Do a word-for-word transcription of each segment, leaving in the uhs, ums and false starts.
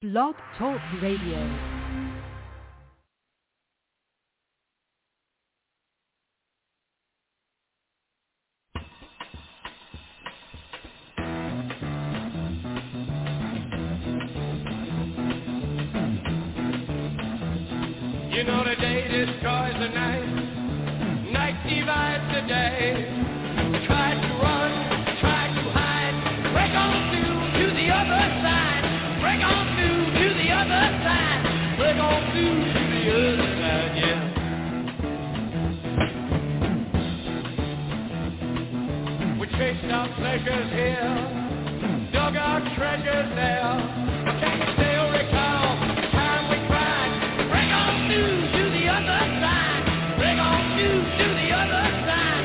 Blog Talk Radio. You know the day destroys the night, night divides the day. Try to run, try to hide, break on through to the other side, break on through to the other side, break on through to the other side, yeah. We chased our pleasures here, dug our treasures there, but can you still recall the time we cried, break on through to the other side, break on through to the other side.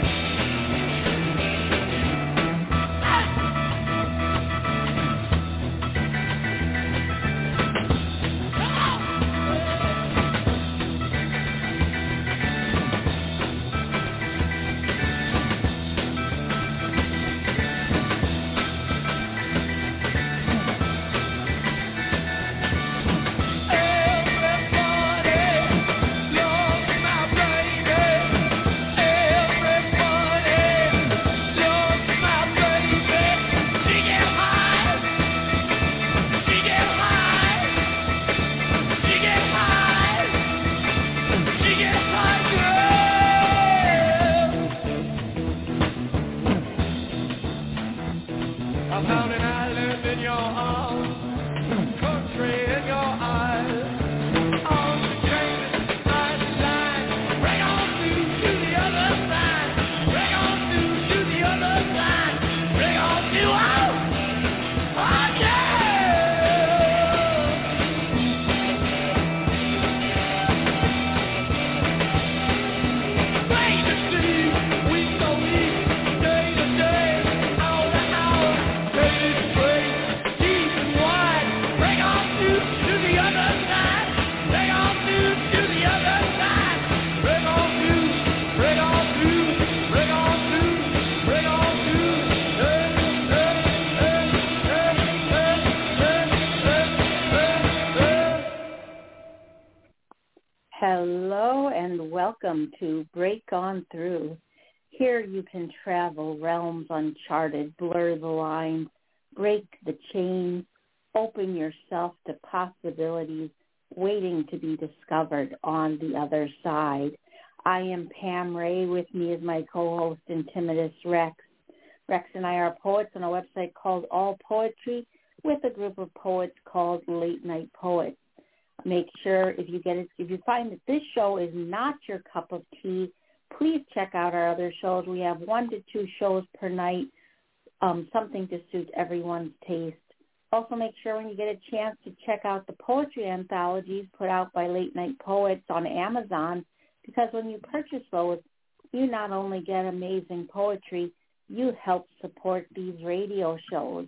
Hello and welcome to Break On Through. Here you can travel realms uncharted, blur the lines, break the chains, open yourself to possibilities waiting to be discovered on the other side. I am Pam Ray. With me is my co-host Intimitus Rex. Rex and I are poets on a website called All Poetry with a group of poets called Late Night Poets. Make sure if you get it, if you find that this show is not your cup of tea, please check out our other shows. We have one to two shows per night, um, something to suit everyone's taste. Also, make sure when you get a chance to check out the poetry anthologies put out by Late Night Poets on Amazon, because when you purchase those, you not only get amazing poetry, you help support these radio shows.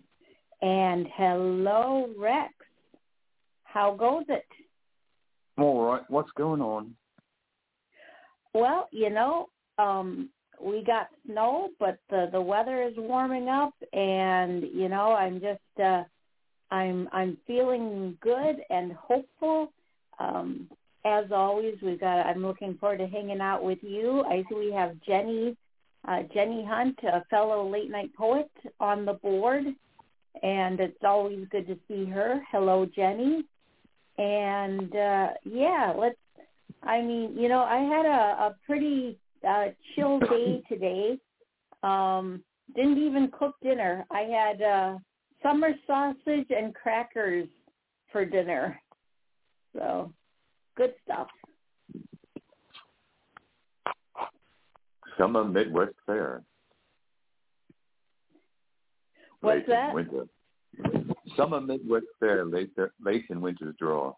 And hello, Rex. How goes it? All right. What's going on? Well, you know, um, we got snow, but the, the weather is warming up, and you know, I'm just, uh, I'm, I'm feeling good and hopeful. Um, as always, we've got. I'm looking forward to hanging out with you. I see we have Jenny, uh, Jenny Hunt, a fellow late night poet, on the board, and it's always good to see her. Hello, Jenny. And, uh, yeah, let's, I mean, you know, I had a, a pretty uh, chill day today. Um, didn't even cook dinner. I had uh, summer sausage and crackers for dinner. So, good stuff. Summer Midwest Fair. What's late that? Winter. Summer Midwest Fair, late, late in winter's draw.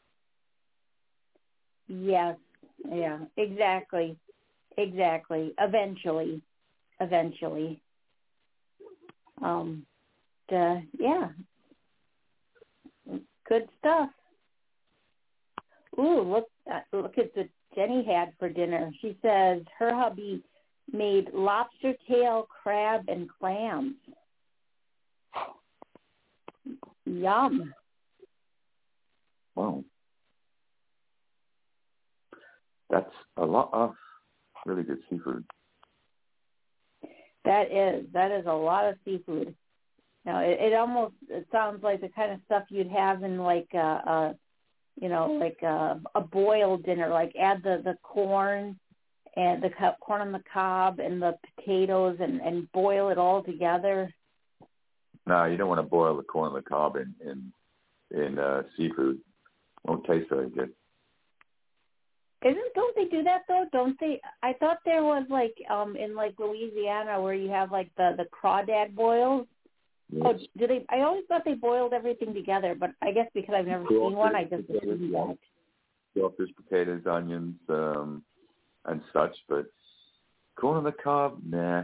Yes, yeah, exactly, exactly. Eventually, eventually. Um, the, yeah, good stuff. Ooh, look, uh, look at what Jenny had for dinner. She says her hubby made lobster tail, crab, and clams. Yum. Wow. That's a lot of really good seafood. That is. That is a lot of seafood. Now, it, it almost it sounds like the kind of stuff you'd have in like a, a you know, like a, a boiled dinner. Like add the, the corn and the corn on the cob and the potatoes and, and boil it all together. No, you don't want to boil the corn on the cob in in, in uh, seafood. Won't taste very good. Isn't don't they do that though? Don't they? I thought there was like um in like Louisiana where you have like the the crawdad boils. Yes. Oh, do they? I always thought they boiled everything together, but I guess because I've never Crawfish, seen one, I just assumed yeah. that. Crawfish, potatoes, onions, um, and such. But corn on the cob, nah.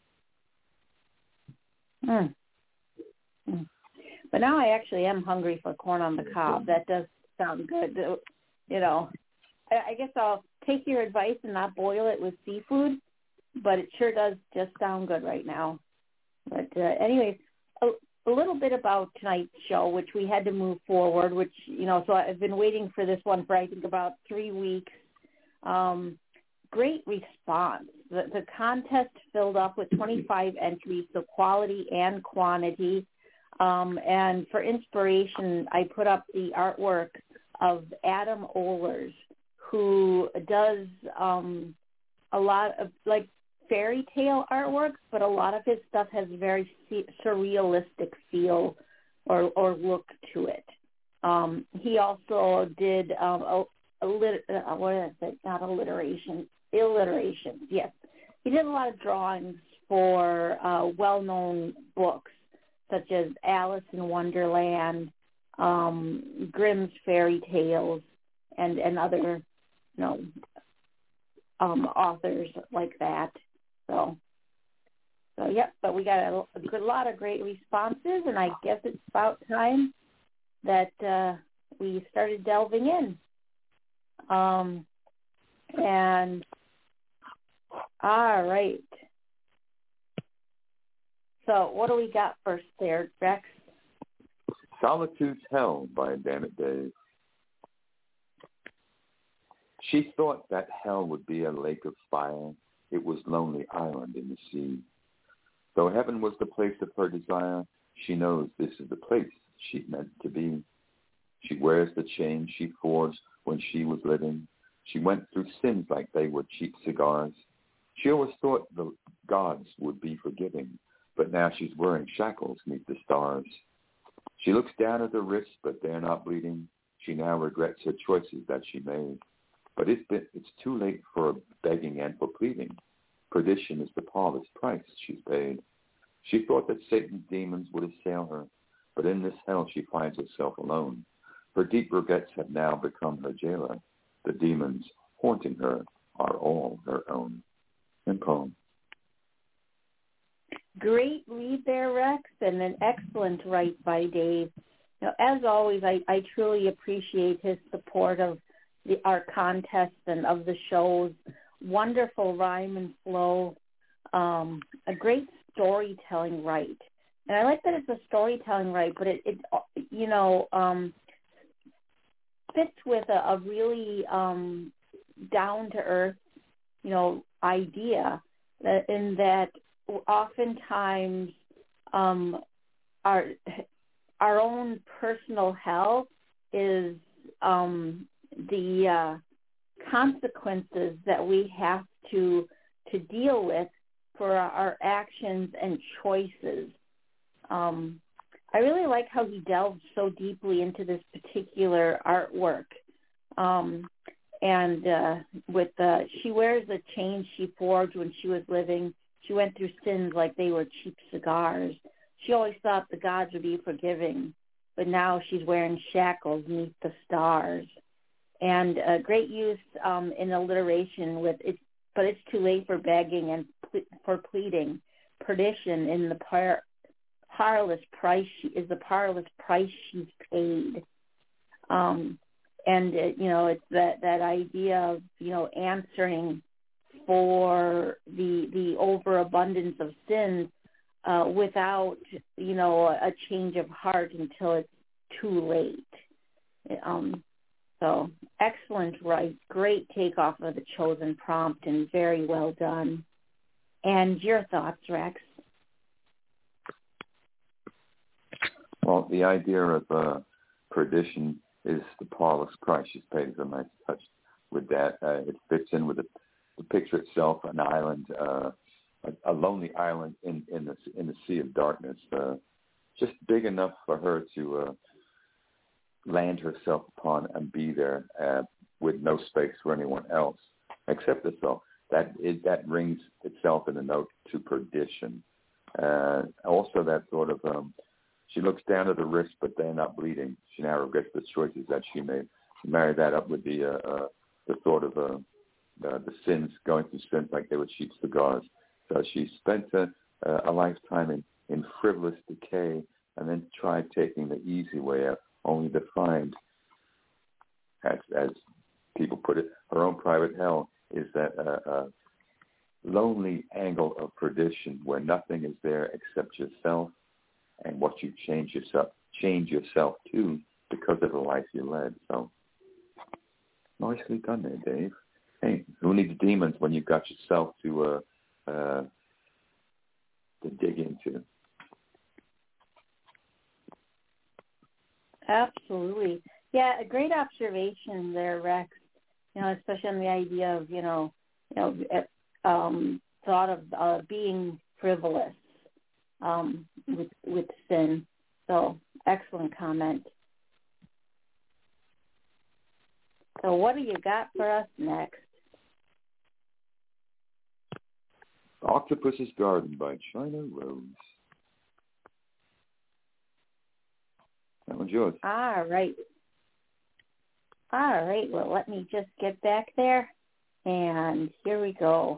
Mm. Mm. But now I actually am hungry for corn on the cob. That does sound good. You know, I, I guess I'll take your advice and not boil it with seafood, but it sure does just sound good right now. But uh, anyways, a, a little bit about tonight's show, which we had to move forward, which, you know, so I've been waiting for this one for, I think, about three weeks. Um, great response. The, the contest filled up with twenty-five entries, so quality and quantity. Um, and for inspiration, I put up the artwork of Adam Ohlers, who does um, a lot of, like, fairy tale artwork, but a lot of his stuff has very surrealistic feel or, or look to it. Um, he also did um, a, a lit, uh, what is it? Not alliteration, alliteration. Yes, he did a lot of drawings for uh, well-known books such as Alice in Wonderland, um, Grimm's Fairy Tales, and and other, you know, um, authors like that. So, so yep. But we got a, a good lot of great responses, and I guess it's about time that uh, we started delving in. Um, and all right. So, what do we got first there, Rex? Solitude's Hell by Dammit Dave. She thought that hell would be a lake of fire. It was lonely island in the sea. Though heaven was the place of her desire, she knows this is the place she meant to be. She wears the chains she forged when she was living. She went through sins like they were cheap cigars. She always thought the gods would be forgiving, but now she's wearing shackles neath the stars. She looks down at the wrists, but they're not bleeding. She now regrets her choices that she made. But it's, been, it's too late for begging and for pleading. Perdition is the parlous price she's paid. She thought that Satan's demons would assail her, but in this hell she finds herself alone. Her deep regrets have now become her jailer. The demons haunting her are all her own. And poem. Great read there, Rex, and an excellent write by Dave. Now, as always, I, I truly appreciate his support of the, our contests and of the shows. Wonderful rhyme and flow, um, a great storytelling right. And I like that it's a storytelling right, but it, it you know, um, fits with a, a really um, down-to-earth, you know, idea that in that oftentimes um, our our own personal health is um, the uh, consequences that we have to to deal with for our actions and choices. Um, I really like how he delved so deeply into this particular artwork. Um, and uh, with uh, she wears the chains she forged when she was living. She went through sins like they were cheap cigars. She always thought the gods would be forgiving, but now she's wearing shackles neath the stars. And uh, great use um, in alliteration with it, but it's too late for begging and ple- for pleading. Perdition in the par- parlous price she, is the parlous price she's paid. Um, and it, you know, it's that, that idea of, you know, answering for the the overabundance of sins uh, without, you know, a change of heart until it's too late. Um, So excellent, right? Great takeoff of the chosen prompt and very well done. And your thoughts, Rex? Well, the idea of uh, perdition is the parlous price. She's paid a nice touch with that. Uh, it fits in with the, the picture itself, an island, uh, a, a lonely island in, in, the, in the sea of darkness, uh, just big enough for her to uh, land herself upon and be there uh, with no space for anyone else except herself. That it, that rings itself in a note to perdition. Uh, also, that sort of um, she looks down at the wrist, but they're not bleeding. She now regrets the choices that she made. She married that up with the uh, uh, the sort of uh, uh, the sins, going through sins like they were cheap cigars. So she spent a, a lifetime in, in frivolous decay, and then tried taking the easy way out, only to find, as as people put it, her own private hell is that uh, uh, lonely angle of perdition where nothing is there except yourself and what you change yourself change yourself to because of the life you led. So nicely done there, Dave. Hey, who needs demons when you've got yourself to uh, uh, to dig into? Absolutely. Yeah, a great observation there, Rex. You know, especially on the idea of, you know, you know, um, thought of uh, being frivolous um, with with sin. So, excellent comment. So, what do you got for us next? Octopus's Garden by China Rose. That one's yours. All right. All right. Well, let me just get back there. And here we go.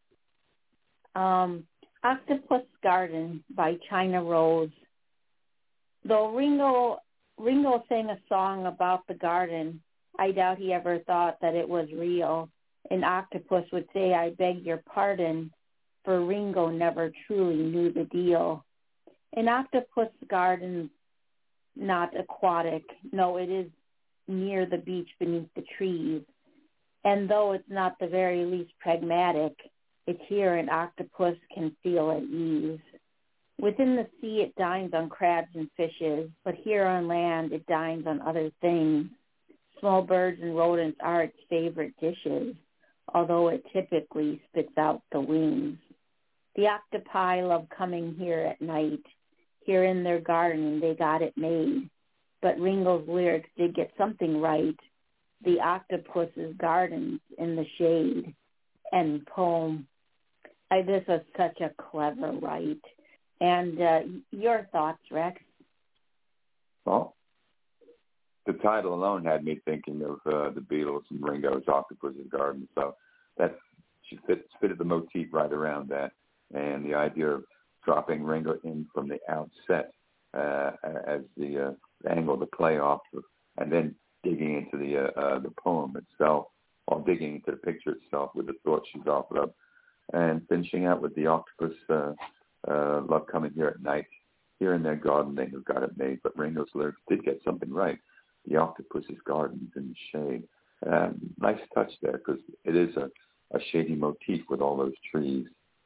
Um, Octopus Garden by China Rose. Though Ringo, Ringo sang a song about the garden, I doubt he ever thought that it was real. An octopus would say, I beg your pardon, for Ringo never truly knew the deal. An octopus garden, not aquatic. No, it is near the beach beneath the trees. And though it's not the very least pragmatic, it's here an octopus can feel at ease. Within the sea it dines on crabs and fishes, but here on land it dines on other things. Small birds and rodents are its favorite dishes, although it typically spits out the wings. The octopi love coming here at night. Here in their garden they got it made. But Ringo's lyrics did get something right. The octopus's gardens in the shade. And poem. I, this was such a clever write. And uh, your thoughts, Rex? Well, the title alone had me thinking of uh, the Beatles and Ringo's Octopus's Garden. So that she fit, fitted the motif right around that. And the idea of dropping Ringo in from the outset uh, as the uh, angle to play off of, and then digging into the uh, uh, the poem itself, or digging into the picture itself with the thoughts she's offered up, and finishing out with the octopus uh, uh, love coming here at night. Here in their garden, they have got it made, but Ringo's lyrics did get something right. The octopus's gardens in the shade. Um, nice touch there, because it is a, a shady motif with all those trees.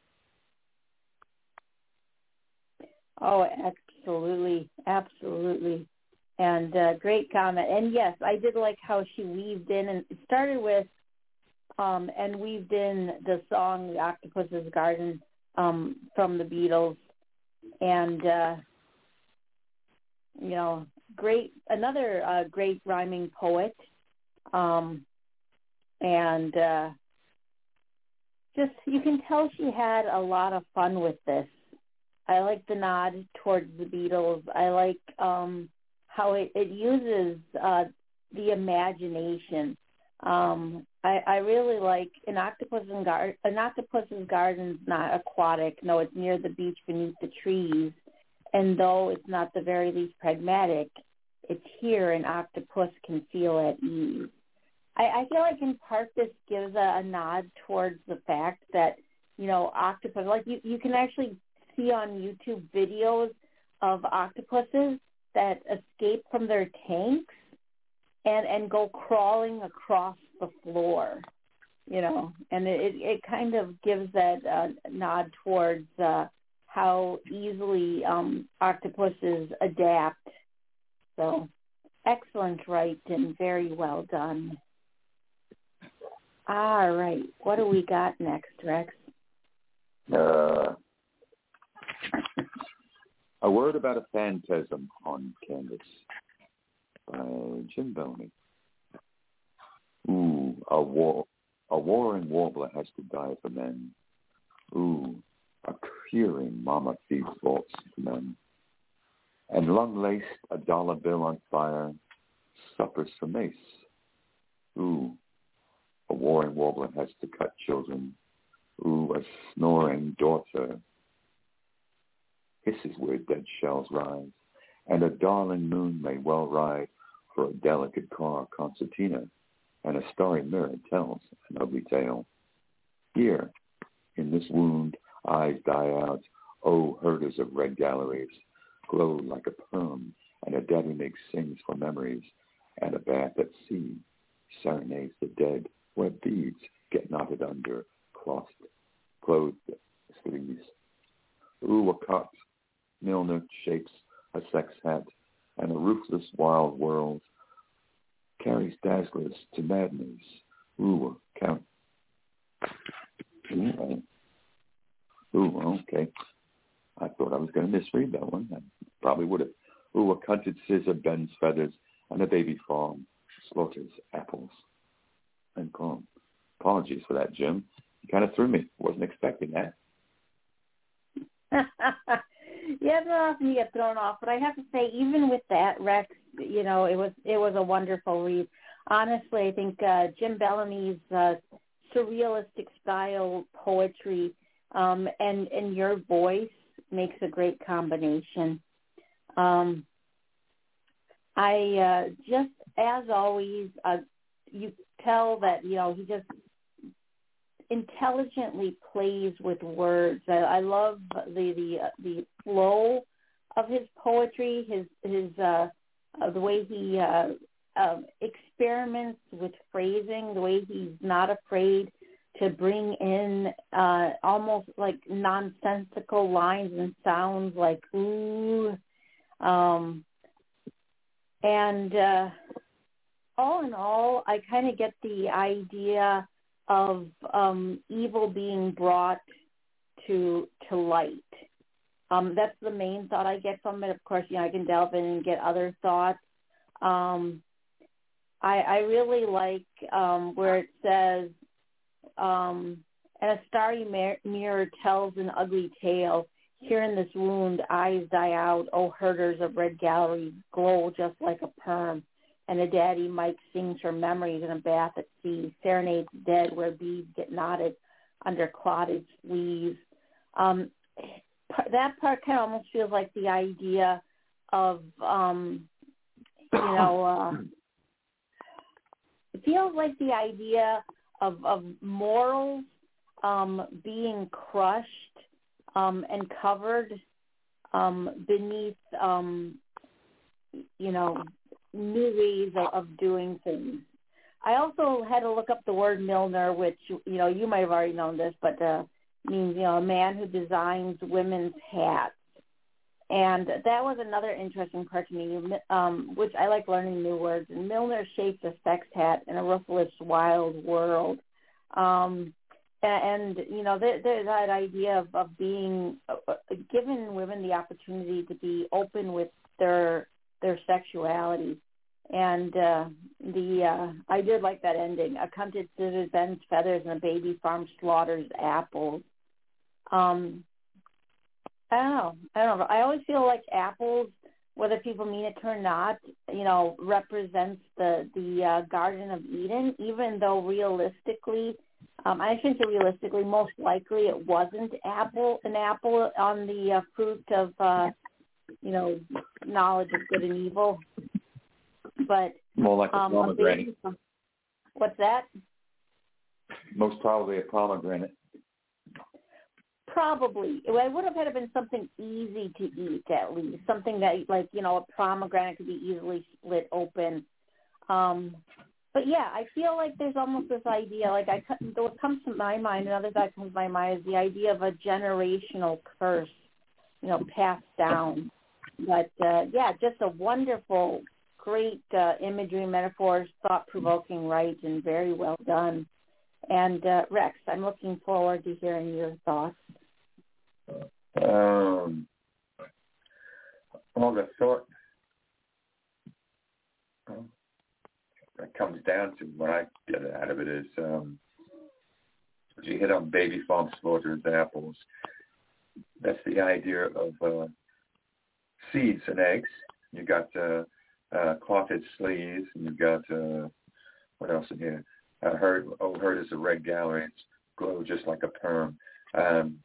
Oh, absolutely, absolutely. And uh, great comment. And yes, I did like how she weaved in, and it started with, um, and weaved in the song The Octopus's Garden um, from the Beatles. And, uh, you know, great, another uh, great rhyming poet. Um, and uh, just, you can tell she had a lot of fun with this. I like the nod towards the Beatles. I like um, how it, it uses uh, the imagination. Um, I, I really like an octopus in gar- an octopus's garden's not aquatic. No, it's near the beach beneath the trees. And though it's not the very least pragmatic, it's here an octopus can feel at ease. I, I feel like in part this gives a, a nod towards the fact that, you know, octopus, like you, you can actually see on YouTube videos of octopuses that escape from their tanks, and, and go crawling across the floor, you know, and it, it kind of gives that uh, nod towards uh, how easily um, octopuses adapt. So excellent writing, very well done. All right, what do we got next, Rex? Uh, a word about a phantasm on canvas by Jim Bellamy. Ooh, a war, a warring warbler has to die for men. Ooh, a peering mama feeds vaults to men. And lung-laced a dollar bill on fire suffers for mace. Ooh, a warring warbler has to cut children. Ooh, a snoring daughter hisses where dead shells rise, and a darling moon may well ride for a delicate car concertina, and a starry mirror tells an ugly tale. Here, in this wound, eyes die out. Oh, herders of red galleries, glow like a perm, and a daddy makes sings for memories, and a bath at sea serenades the dead, where beads get knotted under cloth, clothed sleeves. Ooh, a cot Milner shapes a sex hat, and a ruthless wild world carries dazzlers to madness. Ooh, count. Ooh, okay. I thought I was going to misread that one. I probably would have. Ooh, a cunted scissor bends feathers, and a baby fawn slaughters apples and corn. Apologies for that, Jim. You kind of threw me. Wasn't expecting that. Yeah, it's not often you get thrown off, but I have to say, even with that, Rex, you know, it was it was a wonderful read. Honestly, I think uh, Jim Bellamy's uh, surrealistic style poetry um, and and your voice makes a great combination. Um, I uh, just, as always, uh, you tell that, you know, he just intelligently plays with words. I, I love the the uh, the flow of his poetry, his his uh, uh, the way he uh, uh, experiments with phrasing, the way he's not afraid to bring in uh, almost like nonsensical lines and sounds like ooh, um, and uh, all in all, I kind of get the idea of um, evil being brought to to light. Um, that's the main thought I get from it. Of course, you know, I can delve in and get other thoughts. Um, I, I really like um, where it says, um, and a starry mir- mirror tells an ugly tale. Here in this wound, eyes die out. Oh, herders of red galleries glow just like a perm. And a daddy Mike sings her memories in a bath at sea, serenades dead where beads get knotted under clotted sleeves. Um, that part kind of almost feels like the idea of, um, you know, uh, it feels like the idea of, of morals um, being crushed um, and covered um, beneath, um, you know, new ways of, of doing things. I also had to look up the word Milner, which, you know, you might have already known this, but uh, means, you know, a man who designs women's hats. And that was another interesting part to me, um, which I like learning new words. And Milner shapes a sex hat in a ruthless, wild world. Um, and, and, you know, there, there's that idea of, of being, uh, giving women the opportunity to be open with their their sexuality. And uh, the uh, I did like that ending. A cunted scissors bends feathers, and a baby farm slaughters apples. Um, I don't know. I don't know. I always feel like apples, whether people mean it or not, you know, represents the the uh, Garden of Eden. Even though realistically, um, I shouldn't say realistically, most likely it wasn't apple an apple on the uh, fruit of, uh, you know, knowledge of good and evil. But more like a um, pomegranate. A baby, what's that? Most probably a pomegranate. Probably. It would have had to been something easy to eat, at least. Something that, like, you know, a pomegranate could be easily split open. Um, but yeah, I feel like there's almost this idea, like I, what comes to my mind, another thing that comes to my mind is the idea of a generational curse, you know, passed down. But uh, yeah, just a wonderful, great uh, imagery, metaphors, thought-provoking, right, and very well done. And uh, Rex, I'm looking forward to hearing your thoughts. Um, well, the thought well, that comes down to what I get out of it is um, you hit on baby farm slaughters apples. That's the idea of uh, seeds and eggs. You got uh, uh, clotted sleeves, and you've got uh, what else in here? I heard, oh, heard is a red gallery. It's glow just like a perm. Um,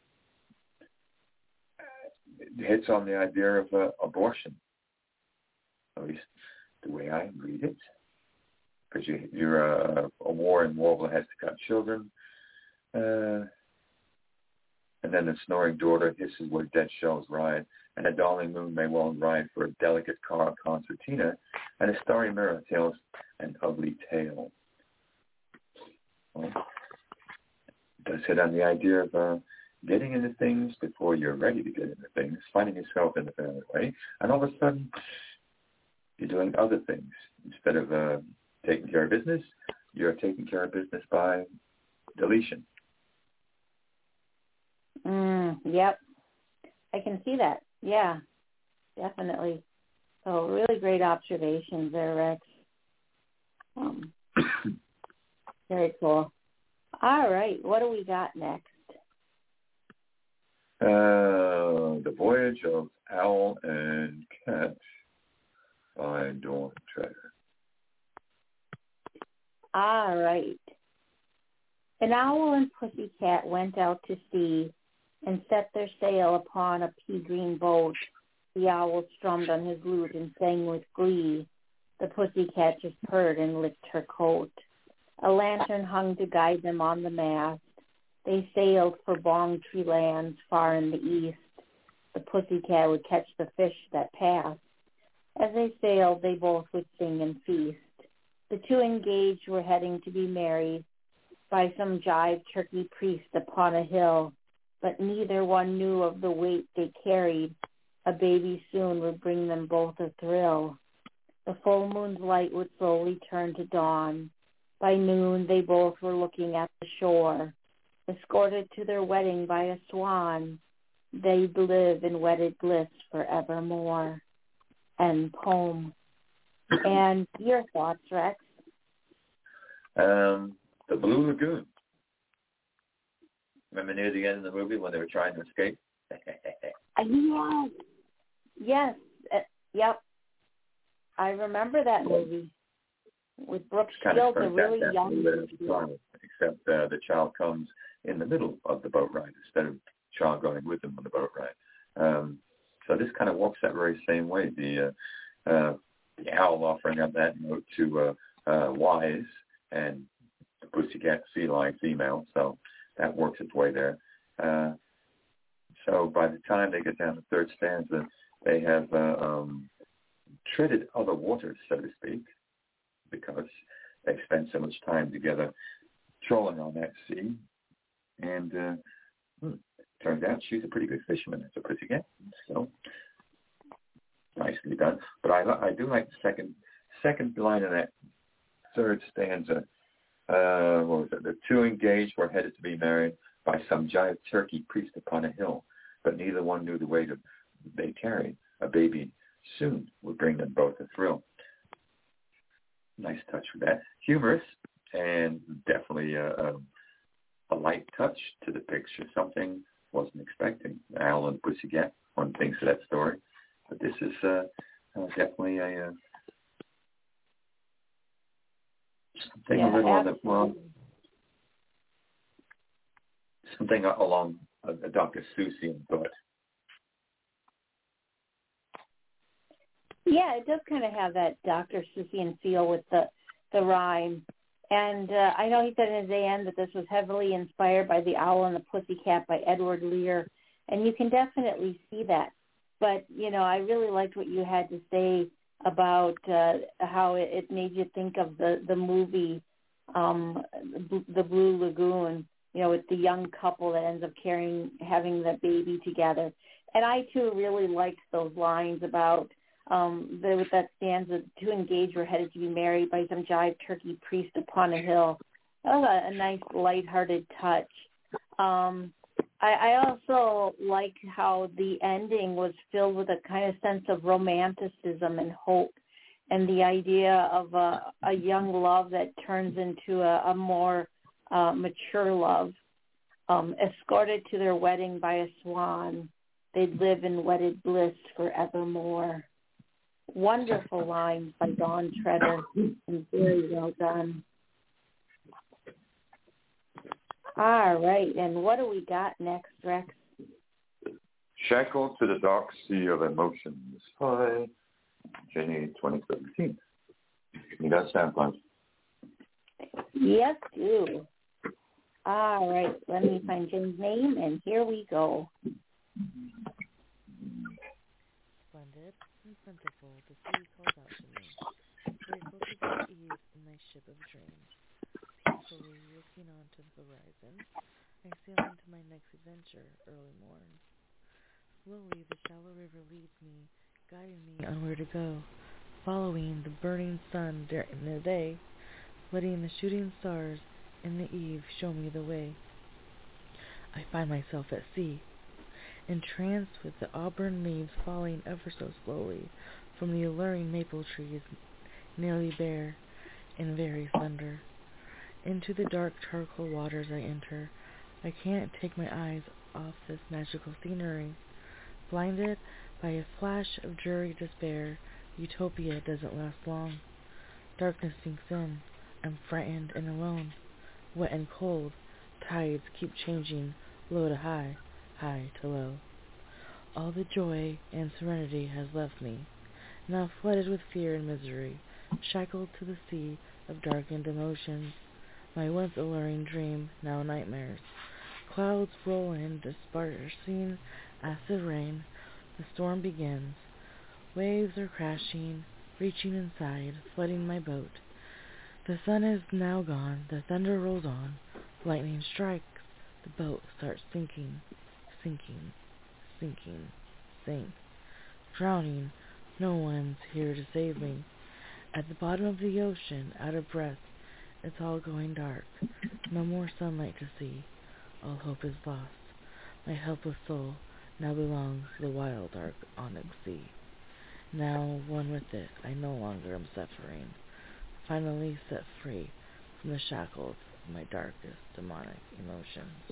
it hits on the idea of uh, abortion, at least the way I read it. Because you, you're a, a warring warbler has to cut children. Uh, and then the snoring daughter hisses where dead shells ride. And a darling moon may well ride for a delicate car concertina. And a starry mirror tells an ugly tale. Well, it does hit on the idea of uh, getting into things before you're ready to get into things, finding yourself in the family way, and all of a sudden you're doing other things. Instead of uh, taking care of business, you're taking care of business by deletion. Mm, yep. I can see that. Yeah, definitely. So really great observations there, Rex. Um, very cool. All right, what do we got next? Uh, the Voyage of Owl and Cat by Dawn Treader. All right. An owl and pussycat went out to sea and set their sail upon a pea-green boat. The owl strummed on his lute and sang with glee. The pussycat just purred and licked her coat. A lantern hung to guide them on the mast. They sailed for Bong Tree lands far in the east. The pussycat would catch the fish that passed. As they sailed, they both would sing and feast. The two engaged were heading to be married by some jive turkey priest upon a hill, but neither one knew of the weight they carried. A baby soon would bring them both a thrill. The full moon's light would slowly turn to dawn. By noon, they both were looking at the shore. Escorted to their wedding by a swan, they'd live in wedded bliss forevermore. End poem. And your thoughts, Rex? Um, the Blue Lagoon. Remember near the end of the movie when they were trying to escape? Yes. Yes. Uh, yep. I remember that movie with Brooke Shields, a really young child, except uh, the child comes in the middle of the boat ride instead of the child going with them on the boat ride. Um, so this kind of walks that very same way. The uh, uh, the owl offering up that note to uh, uh, Wise and the pussycat feline female, so that works its way there. Uh, so by the time they get down to the third stanza, they have uh, um, treaded other waters, so to speak, because they spent so much time together trolling on that sea. And uh, hmm, turns out she's a pretty good fisherman as a pussycat. So nicely done. But I, I do like the second second line of that third stanza. Uh, what was it? The two engaged were headed to be married by some giant turkey priest upon a hill, but neither one knew the weight of they carried. A baby soon would bring them both a thrill. Nice touch with that. Humorous and definitely a, a, a light touch to the picture. Something wasn't expecting. Owl and Pussycat, one thinks of that story. But this is uh, uh, definitely a uh, something yeah, a little on the well, something along a, a Doctor Seussian thought. Yeah, it does kind of have that Doctor Seussian feel with the the rhyme. And uh, I know he said in his A M that this was heavily inspired by The Owl and the Pussycat by Edward Lear, and you can definitely see that. But, you know, I really liked what you had to say about uh, how it, it made you think of the, the movie, um, The Blue Lagoon, you know, with the young couple that ends up carrying, having the baby together. And I, too, really liked those lines about, um, the, with that stanza, to engage we're headed to be married by some jive turkey priest upon a hill. That was a, a nice, lighthearted touch. Um, I, I also like how the ending was filled with a kind of sense of romanticism and hope, and the idea of a, a young love that turns into a, a more uh, mature love. Um, escorted to their wedding by a swan, they'd live in wedded bliss forevermore. Wonderful lines by Dawn Treader, and very well done. All right, and what do we got next, Rex? Shackled to the Dark Sea of Emotions by Jenny twenty seventeen. You got SoundCloud? Yes, do. All right, let me find Jenny's name, and here we go. Splendid and plentiful, the sea calls out to me, grateful to be at ease in my ship of dreams. Peacefully looking on to the horizon, I sail into my next adventure, early morn. Slowly the shallow river leads me, guiding me on where to go, following the burning sun during the day, letting the shooting stars in the eve show me the way. I find myself at sea, entranced with the auburn leaves falling ever so slowly from the alluring maple trees, nearly bare and very slender. Into the dark charcoal waters I enter. I can't take my eyes off this magical scenery. Blinded by a flash of dreary despair, utopia doesn't last long. Darkness sinks in. I'm frightened and alone. Wet and cold, tides keep changing, low to high, high to low. All the joy and serenity has left me, now flooded with fear and misery, shackled to the sea of darkened emotions. My once alluring dream, now nightmares. Clouds roll in, dispersing acid rain. The storm begins. Waves are crashing, reaching inside, flooding my boat. The sun is now gone, the thunder rolls on, lightning strikes, the boat starts sinking, sinking, sinking, sink. Drowning, no one's here to save me. At the bottom of the ocean, out of breath, it's all going dark, no more sunlight to see, all hope is lost. My helpless soul now belongs to the wild, dark onyx sea. Now, one with it, I no longer am suffering, finally set free from the shackles of my darkest demonic emotions.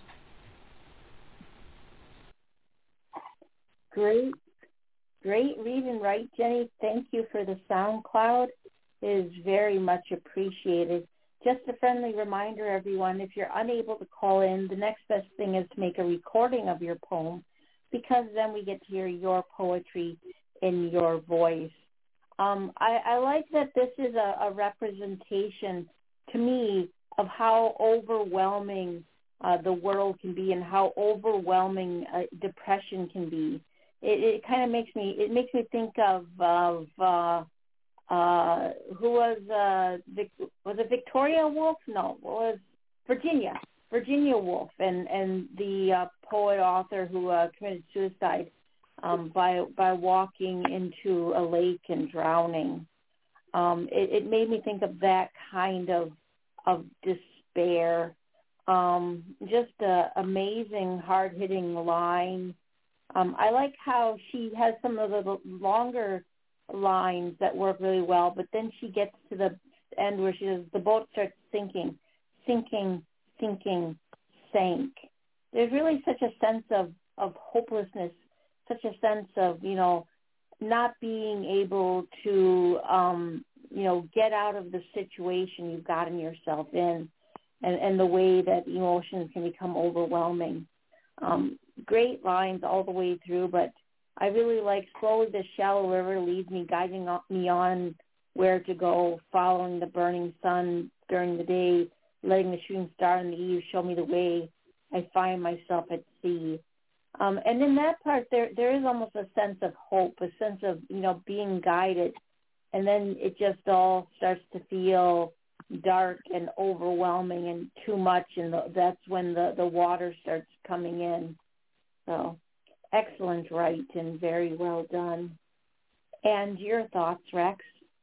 Great, great read and write, Jenny. Thank you for the SoundCloud. It is very much appreciated. Just a friendly reminder, everyone, if you're unable to call in, the next best thing is to make a recording of your poem, because then we get to hear your poetry in your voice. Um, I, I like that this is a, a representation, to me, of how overwhelming uh, the world can be and how overwhelming uh, depression can be. It, it kind of makes me, it makes me think of, of uh, Uh, who was uh, Vic, was it Victoria Woolf? No, it was Virginia, Virginia Woolf, and and the uh, poet author who uh, committed suicide um, by by walking into a lake and drowning. Um, it, it made me think of that kind of of despair. Um, just a amazing, hard hitting line. Um, I like how she has some of the longer lines that work really well, but then she gets to the end where she says, the boat starts sinking, sinking, sinking, sank. There's really such a sense of, of hopelessness, such a sense of, you know, not being able to, um, you know, get out of the situation you've gotten yourself in, and, and the way that emotions can become overwhelming. Um, great lines all the way through, but I really like slowly the shallow river leads me, guiding me on where to go, following the burning sun during the day, letting the shooting star in the eve show me the way. I find myself at sea. Um, and in that part, there there is almost a sense of hope, a sense of, you know, being guided. and then it just all starts to feel dark and overwhelming and too much, and the, that's when the, the water starts coming in. So excellent write and very well done. And your thoughts, Rex?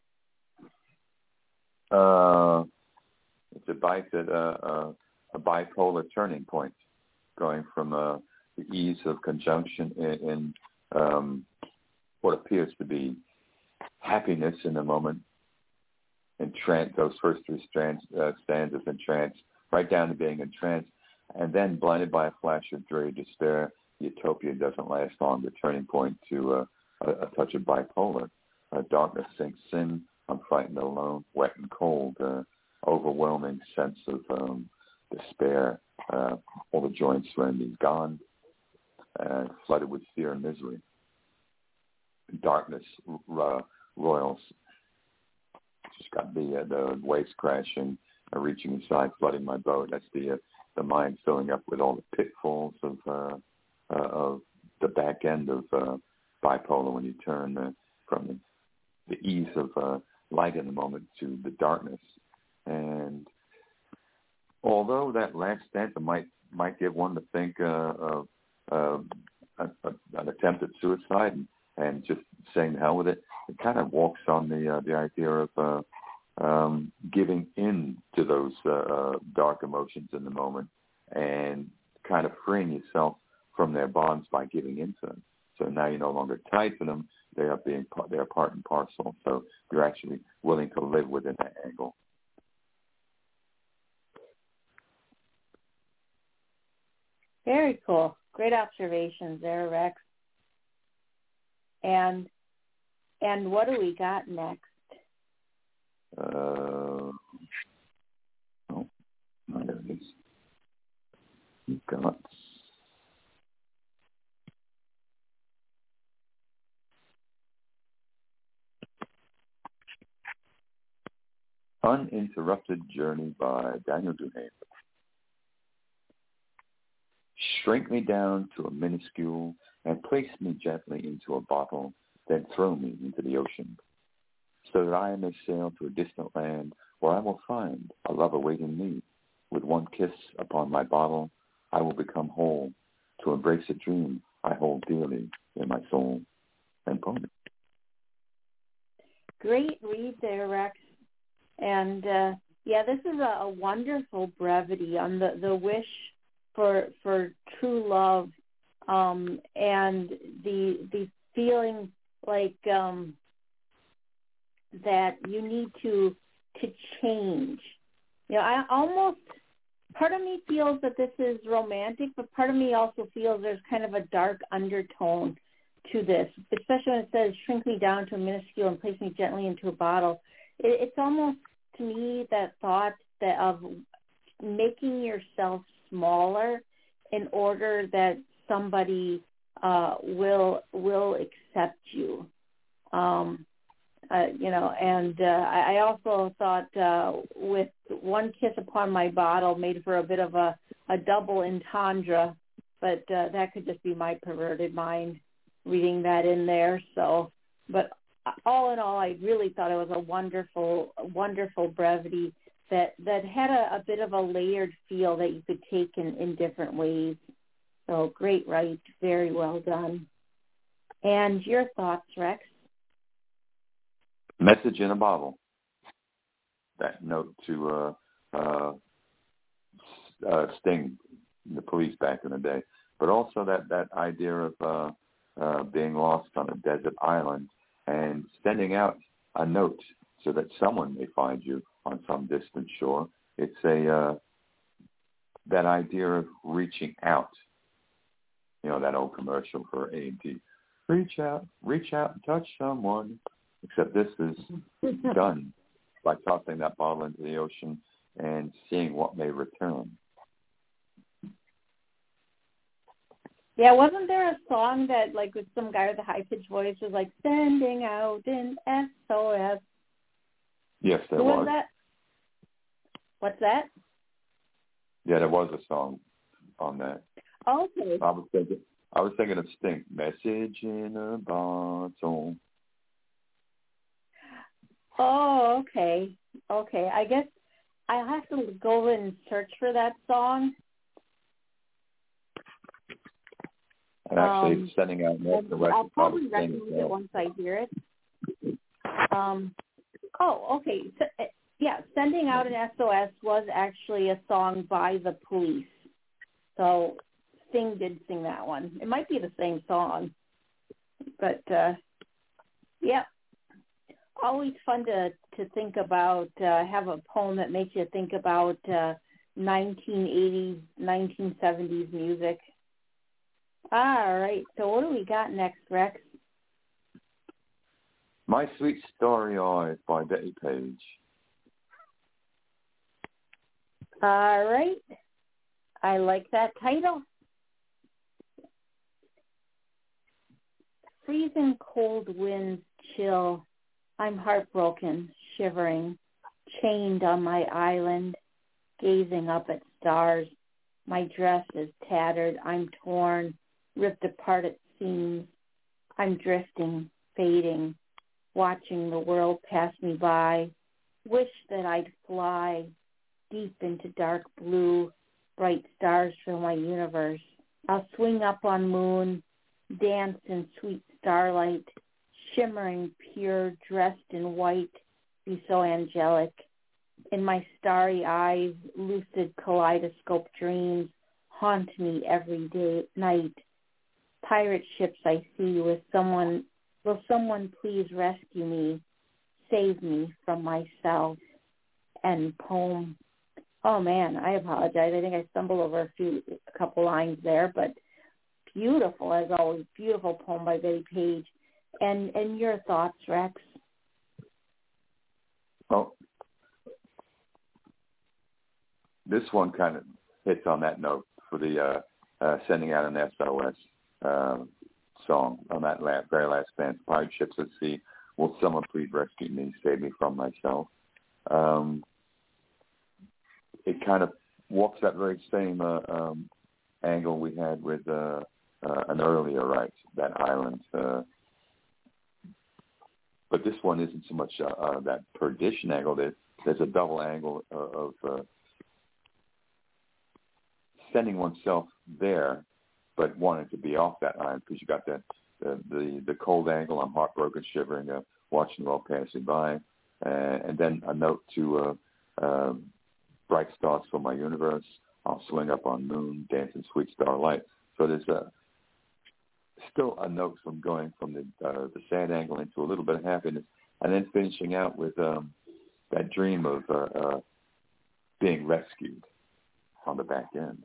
Uh, it's a bite at a, a, a bipolar turning point, going from uh, the ease of conjunction in, in um, what appears to be happiness in the moment, and trance, those first three strands, uh, stanzas in trance, right down to being in trance, and then blinded by a flash of dreary despair, utopia doesn't last long, the turning point to uh, a, a touch of bipolar. Uh, darkness sinks in, I'm frightened alone, wet and cold, uh, overwhelming sense of um, despair, uh, all the joy and serenity is gone, uh, flooded with fear and misery. Darkness uh, royals, just got the uh, the waves crashing, uh, reaching inside, flooding my boat. That's the uh, the mind filling up with all the pitfalls of uh, uh, of the back end of uh, bipolar when you turn uh, from the, the ease of uh, light in the moment to the darkness. And although that last stanza might might give one to think uh, of uh, a, a, an attempt at suicide and, and just saying the hell with it, it kind of walks on the uh, the idea of uh, um, giving in to those uh, uh, dark emotions in the moment and kind of freeing yourself from their bonds by giving into them. So now you're no longer tied to them; they are being they are part and parcel. So you're actually willing to live within that angle. Very cool. Great observations there, Rex. And and what do we got next? Uh, oh, no, there it is. You've got Uninterrupted Journey by Daniel Duhigg. Shrink me down to a minuscule and place me gently into a bottle, then throw me into the ocean, so that I may sail to a distant land where I will find a love awaiting me. With one kiss upon my bottle, I will become whole, to embrace a dream I hold dearly in my soul. And poem. Great read there, Rex. And uh, yeah, this is a, a wonderful brevity on the, the wish for for true love, um, and the the feeling like um, that you need to to change. You know, I almost, part of me feels that this is romantic, but part of me also feels there's kind of a dark undertone to this, especially when it says, shrink me down to a minuscule and place me gently into a bottle. It, it's almost, to me, that thought that of making yourself smaller in order that somebody uh, will will accept you. Um, uh, you know, and uh, I, I also thought uh, with one kiss upon my bottle made for a bit of a, a double entendre, but uh, that could just be my perverted mind reading that in there. So, but all in all, I really thought it was a wonderful, wonderful brevity that, that had a, a bit of a layered feel that you could take in, in different ways. So great write, very well done. And your thoughts, Rex? Message in a bottle. That note to uh, uh, uh, Sting, the police back in the day, but also that, that idea of uh, uh, being lost on a desert island and sending out a note so that someone may find you on some distant shore. It's a uh, that idea of reaching out. You know, that old commercial for A and T. Reach out, reach out and touch someone. Except this is done by tossing that bottle into the ocean and seeing what may return. Yeah, wasn't there a song that, like, with some guy with a high-pitched voice was like, sending out an S O S? Yes, there Who was. was that? What's that? Yeah, there was a song on that. Okay. I was thinking, I was thinking of Sting. Message in a bottle. Oh, okay. Okay. I guess I'll have to go and search for that song. And actually, Um, it's sending out more the rest I'll probably of recognize the it once I hear it. Um, oh, okay. So, uh, yeah, Sending Out an S O S was actually a song by The Police. So Sting did sing that one. It might be the same song. But, uh, yeah, always fun to, to think about, uh, have a poem that makes you think about uh, nineteen eighties, nineteen seventies music. All right, so what do we got next, Rex? My Sweet Starry Eyes by Betty Page. All right. I like that title. Freezing cold winds chill. I'm heartbroken, shivering, chained on my island, gazing up at stars. My dress is tattered. I'm torn, ripped apart at seams. I'm drifting, fading, watching the world pass me by. Wish that I'd fly deep into dark blue, bright stars fill my universe. I'll swing up on moon, dance in sweet starlight, shimmering pure, dressed in white, be so angelic. In my starry eyes, lucid kaleidoscope dreams haunt me every day, night. Pirate ships I see with someone, will someone please rescue me, save me from myself. End poem. Oh man, I apologize. I think I stumbled over a few, a couple lines there, but beautiful as always. Beautiful poem by Betty Page. And and your thoughts, Rex? Well, this one kind of hits on that note for the uh, uh, Sending Out an S O S uh, song on that last, very last stanza. Pirate ships at sea, will someone please rescue me, save me from myself? Um, it kind of walks that very same uh, um, angle we had with uh, uh, an earlier, right, that island. Uh, but this one isn't so much uh, uh, that perdition angle. There's, there's a double angle uh, of uh, sending oneself there, but wanting to be off that island because you got that the, the the cold angle. I'm heartbroken, shivering, uh, watching the world passing by, uh, and then a note to uh, uh, bright stars for my universe. I'll swing up on moon, dance in sweet starlight. So there's a still a note from going from the uh, the sad angle into a little bit of happiness, and then finishing out with um, that dream of uh, uh, being rescued on the back end.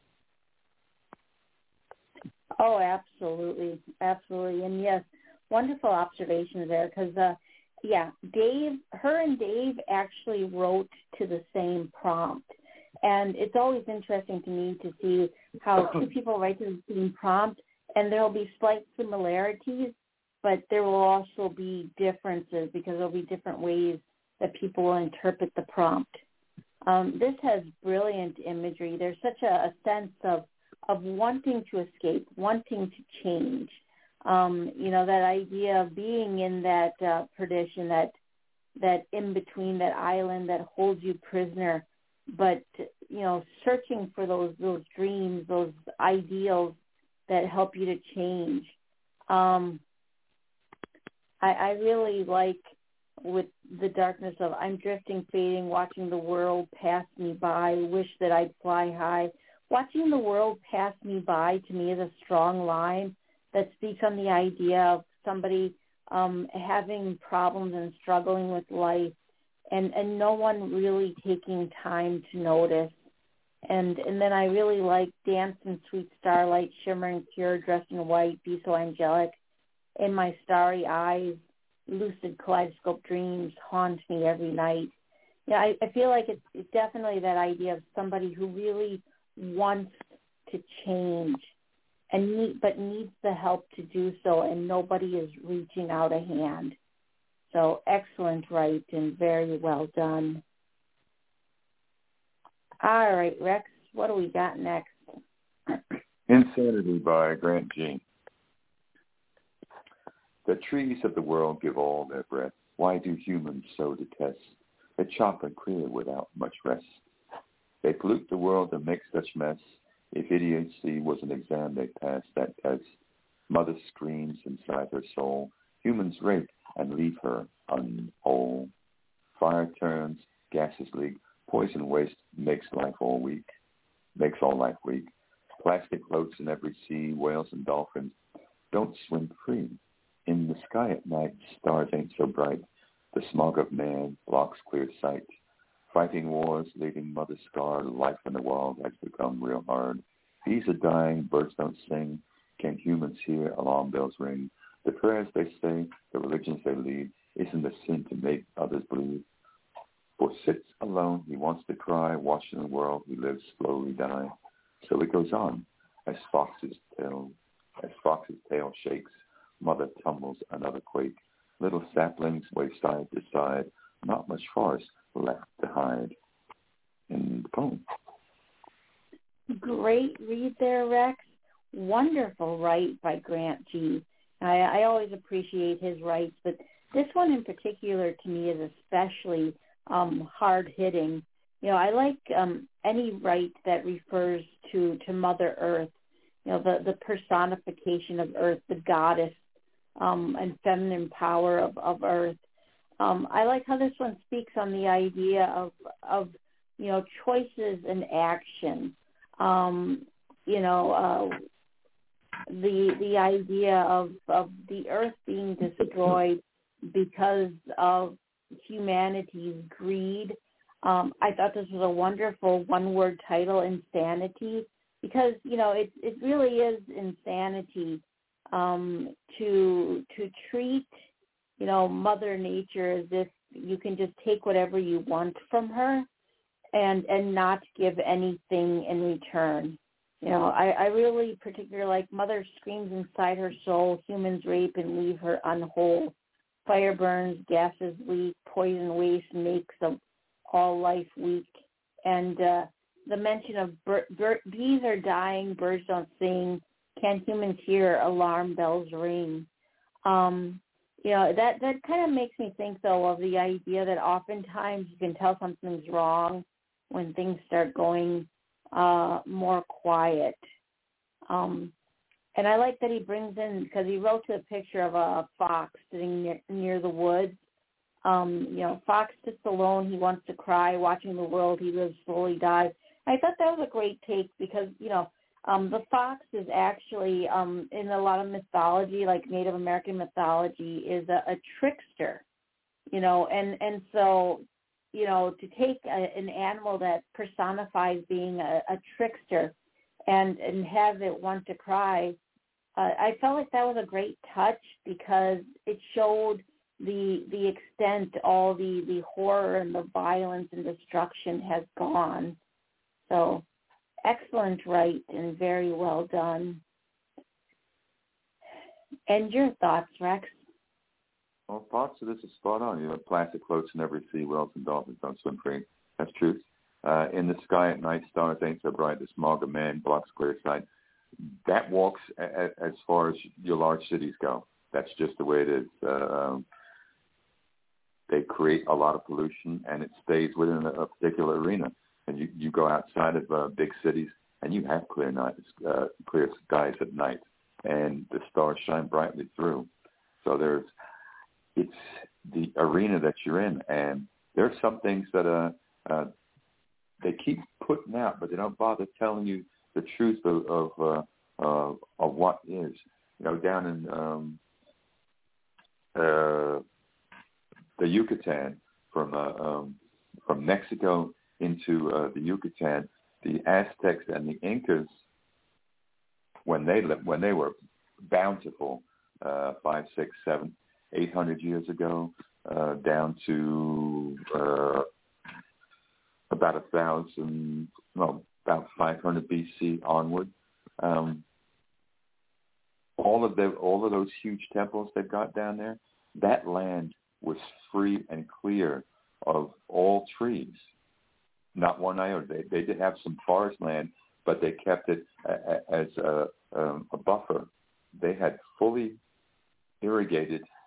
Oh, absolutely, absolutely, and yes, wonderful observations there. Because, uh, yeah, Dave, her and Dave actually wrote to the same prompt, and it's always interesting to me to see how two people write to the same prompt, and there will be slight similarities, but there will also be differences because there will be different ways that people will interpret the prompt. Um, this has brilliant imagery. There's such a, a sense of of wanting to escape, wanting to change. Um, you know, that idea of being in that uh, perdition, that that in between, that island that holds you prisoner, but, you know, searching for those those dreams, those ideals that help you to change. Um, I, I really like with the darkness of I'm drifting, fading, watching the world pass me by, wish that I'd fly high. Watching the world pass me by, to me, is a strong line that speaks on the idea of somebody um, having problems and struggling with life, and, and no one really taking time to notice. And and then I really like dance in sweet starlight, shimmering pure, dressed in white, be so angelic. In my starry eyes, lucid kaleidoscope dreams haunt me every night. Yeah, I, I feel like it's, it's definitely that idea of somebody who really wants to change, and need, but needs the help to do so, and nobody is reaching out a hand. So excellent, right, and very well done. All right, Rex, what do we got next? Insanity by Grant Gene. The trees of the world give all their breath Why do humans so detest? They chop and clear without much rest. They pollute the world and make such mess. If idiocy was an exam, they pass that test. Mother screams inside her soul. Humans rape and leave her unwhole. Fire turns, gases leak. Poison waste makes life all weak. Makes all life weak. Plastic floats in every sea. Whales and dolphins don't swim free. In the sky at night, stars ain't so bright. The smog of man blocks clear sight. Fighting wars, leaving mothers scarred. Life in the wild has become real hard. Bees are dying, birds don't sing. Can humans hear alarm bells ring? The prayers they say, the religions they lead, isn't a sin to make others bleed. For sits alone, he wants to cry, watching the world he lives slowly die. So it goes on, as fox's tail, as fox's tail shakes, mother tumbles another quake. Little saplings wave side to side, not much forest left to hide. In the poem. Great read there, Rex. Wonderful write by Grant G. I, I always appreciate his writes, but this one in particular to me is especially um, hard-hitting. You know, I like um, any write that refers to, to Mother Earth, you know, the, the personification of Earth, the goddess um, and feminine power of, of Earth. Um, I like how this one speaks on the idea of, of you know, choices and action. Um, you know, uh, the the idea of, of the Earth being destroyed because of humanity's greed. Um, I thought this was a wonderful one-word title, Insanity, because, you know, it it really is insanity um, to to treat, you know, Mother Nature as if you can just take whatever you want from her and and not give anything in return. You know, I, I really particularly like Mother screams inside her soul, humans rape and leave her unwhole. Fire burns, gases leak, poison waste makes of all life weak. And uh, the mention of bir- bir- bees are dying, birds don't sing, can humans hear alarm bells ring? Um, you know, that, that kind of makes me think, though, of the idea that oftentimes you can tell something's wrong when things start going uh, more quiet. Um, and I like that he brings in, because he wrote to a picture of a fox sitting near, near the woods. Um, you know, fox sits alone, he wants to cry, watching the world he lives slowly die. I thought that was a great take because, you know, um, the fox is actually, um, in a lot of mythology, like Native American mythology, is a, a trickster, you know, and, and so, you know, to take a, an animal that personifies being a, a trickster and, and have it want to cry, uh, I felt like that was a great touch because it showed the the extent all the, the horror and the violence and destruction has gone. So excellent write and very well done. And your thoughts, Rex? Well, parts of this is spot on. You know, plastic floats in every sea, whales and dolphins don't swim free. That's truth. Uh, in the sky at night, stars ain't so bright. The smog of man blocks clear sight. That walks a, a, as far as your large cities go. That's just the way it is. Uh, um, they create a lot of pollution, and it stays within a, a particular arena. And you, you go outside of uh, big cities, and you have clear nights, uh, clear skies at night, and the stars shine brightly through. So there's it's the arena that you're in, and there's some things that uh, uh, they keep putting out, but they don't bother telling you the truth of of, uh, uh, of what is. You know, down in um, uh, the Yucatan, from uh, um, from Mexico into uh, the Yucatan, the Aztecs and the Incas, when they lived, when they were bountiful, uh, five, six, seven, eight hundred years ago, uh, down to uh, about a thousand, well, about five hundred B C onward. Um, all of the all of those huge temples they've got down there, that land was free and clear of all trees. Not one iota. They, they did have some forest land, but they kept it a, a, as a, um, a buffer. They had fully irrigated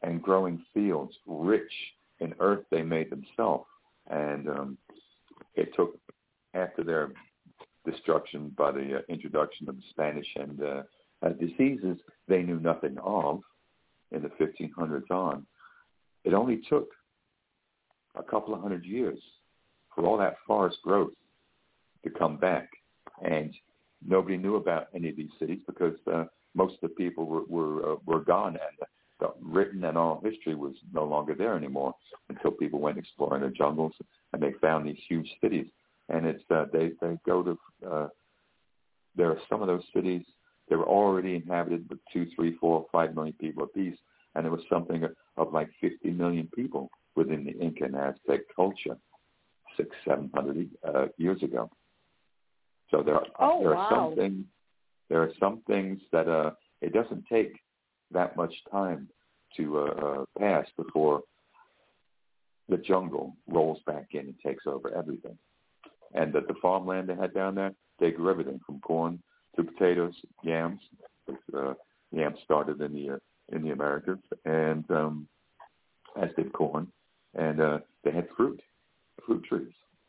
and growing fields, rich in earth they made themselves. And um, it took, after their destruction by the uh, introduction of the Spanish and uh, uh, diseases they knew nothing of in the fifteen hundreds on, it only took a couple of hundred years for all that forest growth to come back. And nobody knew about any of these cities because uh, most of the people were were, uh, were gone, and the written and oral history was no longer there anymore until people went exploring the jungles and they found these huge cities. And it's uh, they they go to uh, there are some of those cities that were already inhabited with two, three, four, five million people apiece, and there was something of like fifty million people within the Inca and Aztec culture six, seven hundred uh, years ago. So there are oh, there wow. are some things there are some things that uh, it doesn't take that much time to uh, uh, pass before the jungle rolls back in and takes over everything. And that the farmland they had down there, they grew everything from corn to potatoes, yams. Uh, yams started in the uh, in the Americas, and um, as did corn, and uh, they had fruit, fruit trees.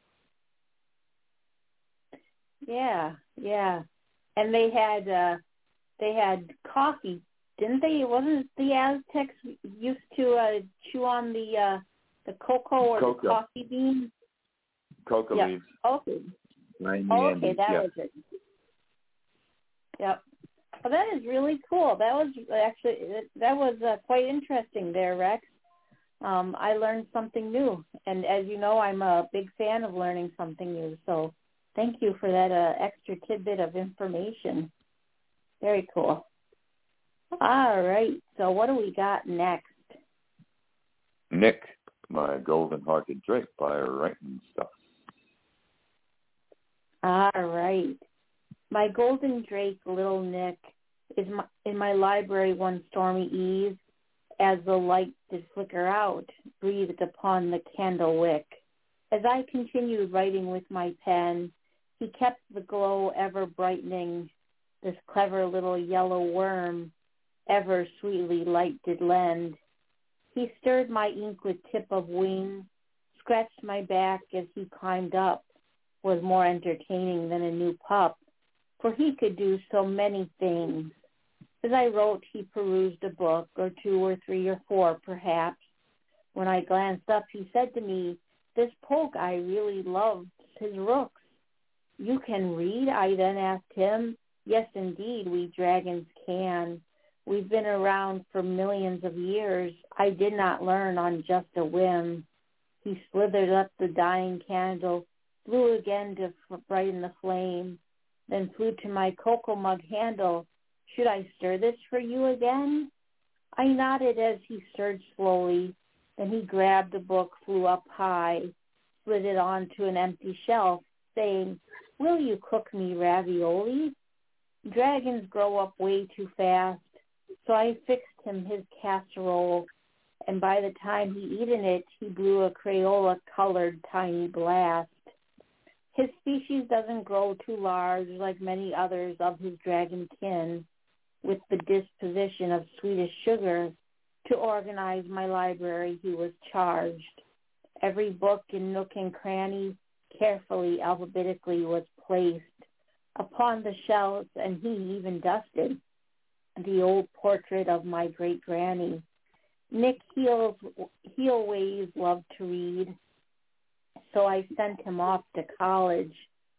Yeah, yeah, and they had uh, they had coffee, didn't they? Wasn't the Aztecs used to uh, chew on the uh, the cocoa or Cocoa. the coffee beans? Coca Yep. leaves. Okay. Right, Oh, okay, that yeah. was it. Yep. Well, that is really cool. That was actually that was uh, quite interesting there, Rex. Um, I learned something new, and as you know, I'm a big fan of learning something new. So, thank you for that uh, extra tidbit of information. Very cool. All right. So, what do we got next? Nick, my golden-hearted Drake by writing stuff. All right. My golden drake, Little Nick, is my, in my library one stormy eve, as the light did flicker out, breathed upon the candle wick. As I continued writing with my pen, he kept the glow ever brightening, this clever little yellow worm, ever sweetly light did lend. He stirred my ink with tip of wing, scratched my back as he climbed up, was more entertaining than a new pup, for he could do so many things. As I wrote, he perused a book, or two or three or four, perhaps. When I glanced up, he said to me, "This poke I really loved his rooks." "You can read?" I then asked him. "Yes, indeed, we dragons can. We've been around for millions of years. I did not learn on just a whim." He slithered up the dying candle, flew again to brighten the flame, then flew to my cocoa mug handle. "Should I stir this for you again?" I nodded as he stirred slowly. Then he grabbed a book, flew up high, slid it onto an empty shelf, saying, "Will you cook me ravioli?" Dragons grow up way too fast, so I fixed him his casserole, and by the time he'd eaten it, he blew a Crayola-colored tiny blast. His species doesn't grow too large like many others of his dragon kin, with the disposition of Swedish sugar. To organize my library, he was charged. Every book in nook and cranny, carefully, alphabetically, was placed upon the shelves, and he even dusted the old portrait of my great-granny. Nick Heels, Heelways loved to read, so I sent him off to college.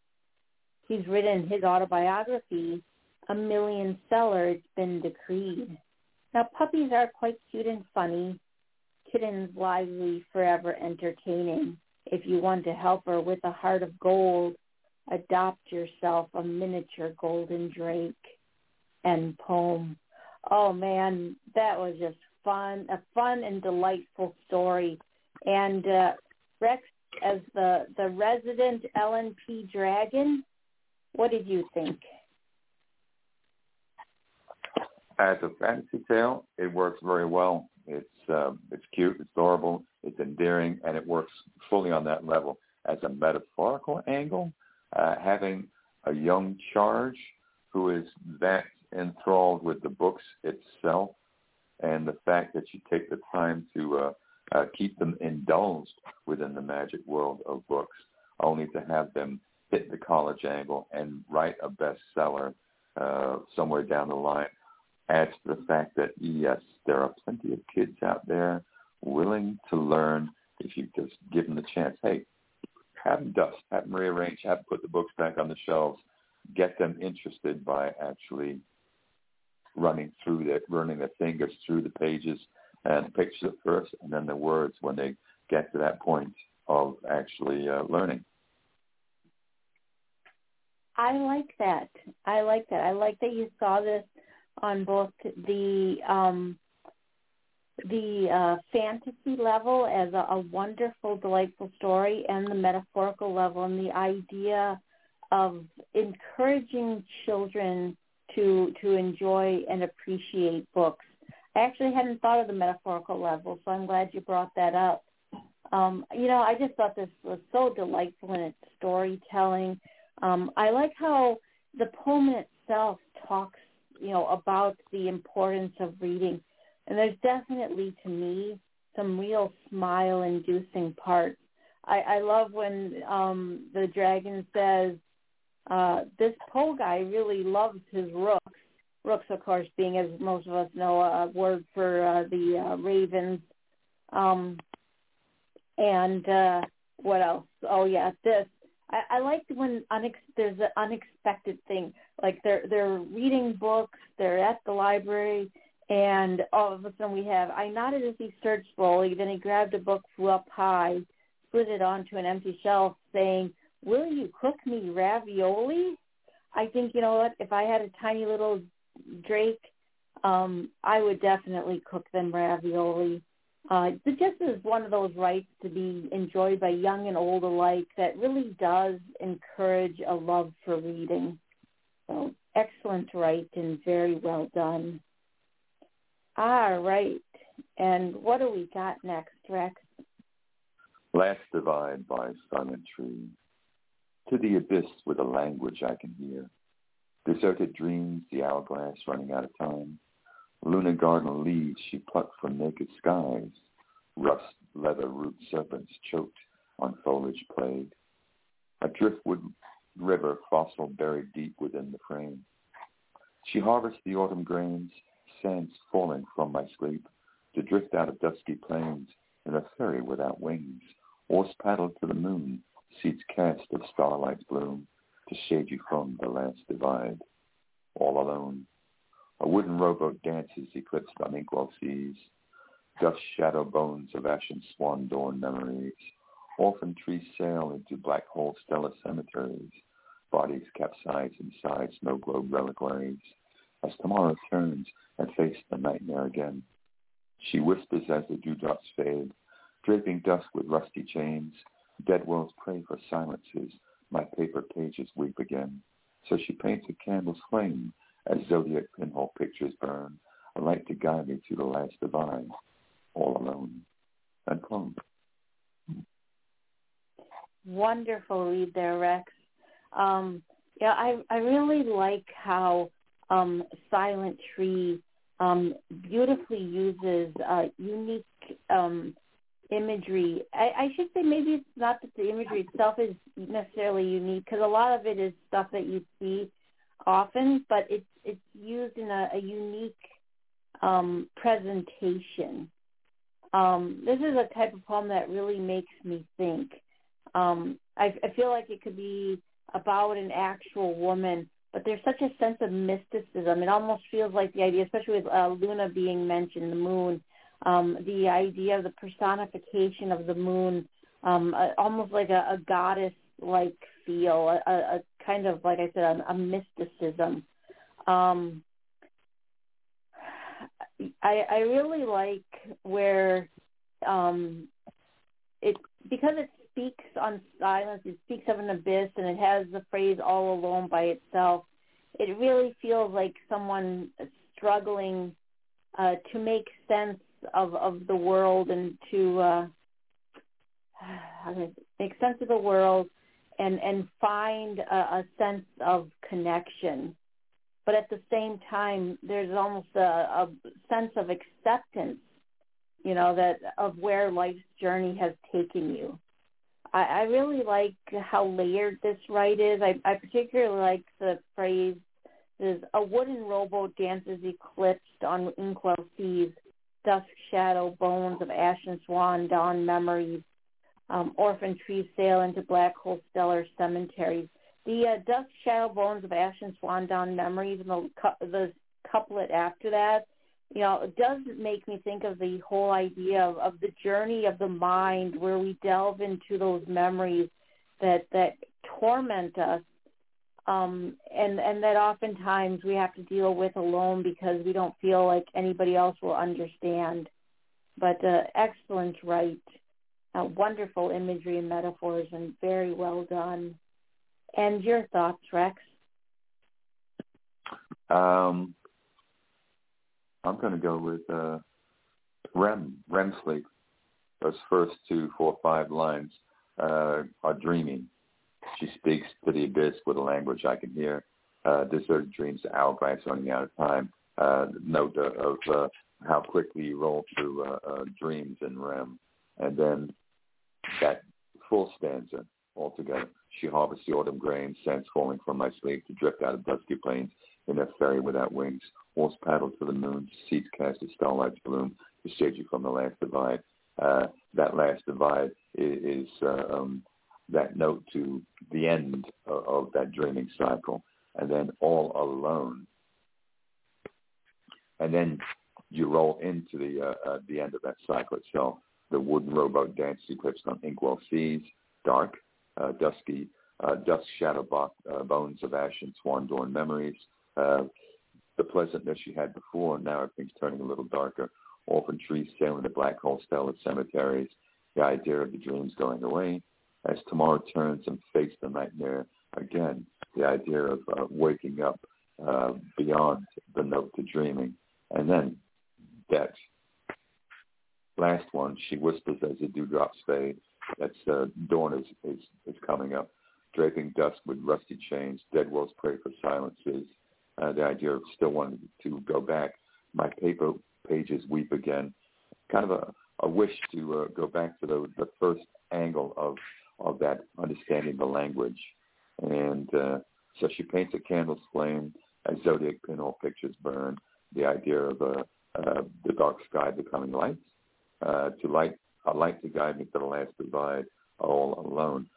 He's written his autobiography, a million seller, it's been decreed. Now, puppies are quite cute and funny, kittens lively, forever entertaining. If you want a helper with a heart of gold, adopt yourself a miniature golden drake. End poem. Oh, man, that was just fun, a fun and delightful story. And uh, Rex, as the, the resident L N P dragon, what did you think? As a fantasy tale, it works very well. It's uh, it's cute, it's adorable, it's endearing, and it works fully on that level. As a metaphorical angle, uh, having a young charge who is that enthralled with the books itself and the fact that you take the time to uh, uh, keep them indulged within the magic world of books, only to have them hit the college angle and write a bestseller uh, somewhere down the line, adds to the fact that, yes, there are plenty of kids out there willing to learn if you just give them the chance. Hey, have them dust, have them rearrange, have them put the books back on the shelves, get them interested by actually running through the, running their fingers through the pages and pictures at first, and then the words when they get to that point of actually uh, learning. I like that. I like that. I like that you saw this on both the um, the uh, fantasy level as a, a wonderful, delightful story, and the metaphorical level, and the idea of encouraging children to to enjoy and appreciate books. I actually hadn't thought of the metaphorical level, so I'm glad you brought that up. Um, you know, I just thought this was so delightful in its storytelling. Um, I like how the poem in itself talks, you know, about the importance of reading. And there's definitely, to me, some real smile-inducing parts. I, I love when um, the dragon says, uh, this Poe guy really loves his rooks. Rooks, of course, being, as most of us know, a word for uh, the uh, ravens. Um, and uh, what else? Oh, yeah, this. I, I like when unex- there's an unexpected thing. Like they're they're reading books, they're at the library, and all of a sudden we have, I nodded as he searched slowly, then he grabbed a book, flew up high, slid it onto an empty shelf, saying, will you cook me ravioli? I think, you know what, if I had a tiny little Drake, um, I would definitely cook them ravioli. Uh, it just is one of those rights to be enjoyed by young and old alike that really does encourage a love for reading. So excellent right and very well done. All right. And what do we got next, Rex? Last Divide by Silent Tree. To the abyss with a language I can hear. Deserted dreams, the hourglass running out of time. Luna garden leaves she plucked from naked skies. Rust leather root serpents choked on foliage played. A driftwood river fossil buried deep within the frame. She harvests the autumn grains, sands falling from my sleep, to drift out of dusky plains in a ferry without wings. Oars paddled to the moon, seats cast of starlight's bloom, to shade you from the last divide. All alone. A wooden rowboat dances eclipsed on inkwell seas. Dust shadow bones of ashen swan dawn memories. Orphan trees sail into black hole stellar cemeteries. Bodies capsize inside snow globe reliquaries. As tomorrow turns and faces the nightmare again. She whispers as the dewdrops fade, draping dusk with rusty chains. Dead worlds pray for silences. My paper pages weep again. So she paints a candle's flame as zodiac pinhole pictures burn, a light to guide me to the last divide, all alone and clone. Wonderful read there, Rex. Um, yeah, I, I really like how um, Silent Tree um, beautifully uses uh, unique um, imagery. I, I should say maybe it's not that the imagery itself is necessarily unique, because a lot of it is stuff that you see often, but it's it's used in a, a unique um, presentation. Um, this is a type of poem that really makes me think. Um, I, I feel like it could be about an actual woman, but there's such a sense of mysticism. It almost feels like the idea, especially with uh, Luna being mentioned, the moon, um, the idea of the personification of the moon, um, uh, almost like a, a goddess-like feel, a, a kind of, like I said, a, a mysticism. Um, I, I really like where um, it, because it speaks on silence, it speaks of an abyss, and it has the phrase all alone by itself. It really feels like someone struggling uh, to make sense of, of the world and to uh, make sense of the world and, and find a, a sense of connection. but at the same time, there's almost a, a sense of acceptance, you know, that of where life's journey has taken you. I, I really like how layered this rite is. I, I particularly like the phrase, "There's a wooden rowboat dances eclipsed on inkwell seas, dusk shadow bones of ashen swan, dawn memories, um, orphan trees sail into black hole stellar cemeteries." The uh, dusk shadow bones of ashen swan, dawn memories, and the, cu- the couplet after that, you know, it does make me think of the whole idea of, of the journey of the mind, where we delve into those memories that that torment us, um, and and that oftentimes we have to deal with alone because we don't feel like anybody else will understand. But uh, excellent rite, uh, wonderful imagery and metaphors, and very well done. And your thoughts, Rex? Um, I'm going to go with uh, REM, REM sleep. Those first two, four, five lines uh, are dreaming. She speaks to the abyss with a language I can hear. Uh, deserted dreams, hourglass running out of time. Uh, note of, of uh, how quickly you roll through uh, uh, dreams and REM. And then that full stanza altogether. She harvests the autumn grain, sands falling from my sleep to drift out of dusky plains in a ferry without wings. Horse paddle to the moon, seeds cast as starlight's bloom to shade you from the last divide. Uh, that last divide is, is uh, um, that note to the end of, of that dreaming cycle, and then all alone. And then you roll into the uh, uh, the end of that cycle itself. The wooden rowboat dance eclipsed on inkwell seas, dark, uh, dusky, uh, dusk shadow bo- uh, bones of ash and swan dawn memories. Uh, the pleasantness she had before, now everything's turning a little darker. Orphan trees sailing to black hole stellar cemeteries. The idea of the dreams going away. As tomorrow turns and face the nightmare again, the idea of uh, waking up uh, beyond the note to dreaming. And then that last one, she whispers as the dewdrops fade. That's uh, dawn is, is, is coming up. Draping dusk with rusty chains, dead wolves pray for silences. Uh, the idea of still wanting to go back. My paper pages weep again. Kind of a, a wish to uh, go back to the, the first angle of of that understanding the language. And uh, so she paints a candle's flame as zodiac pinhole pictures burn. The idea of uh, uh, the dark sky becoming light, uh, to light a light to guide me to the last divide, all alone.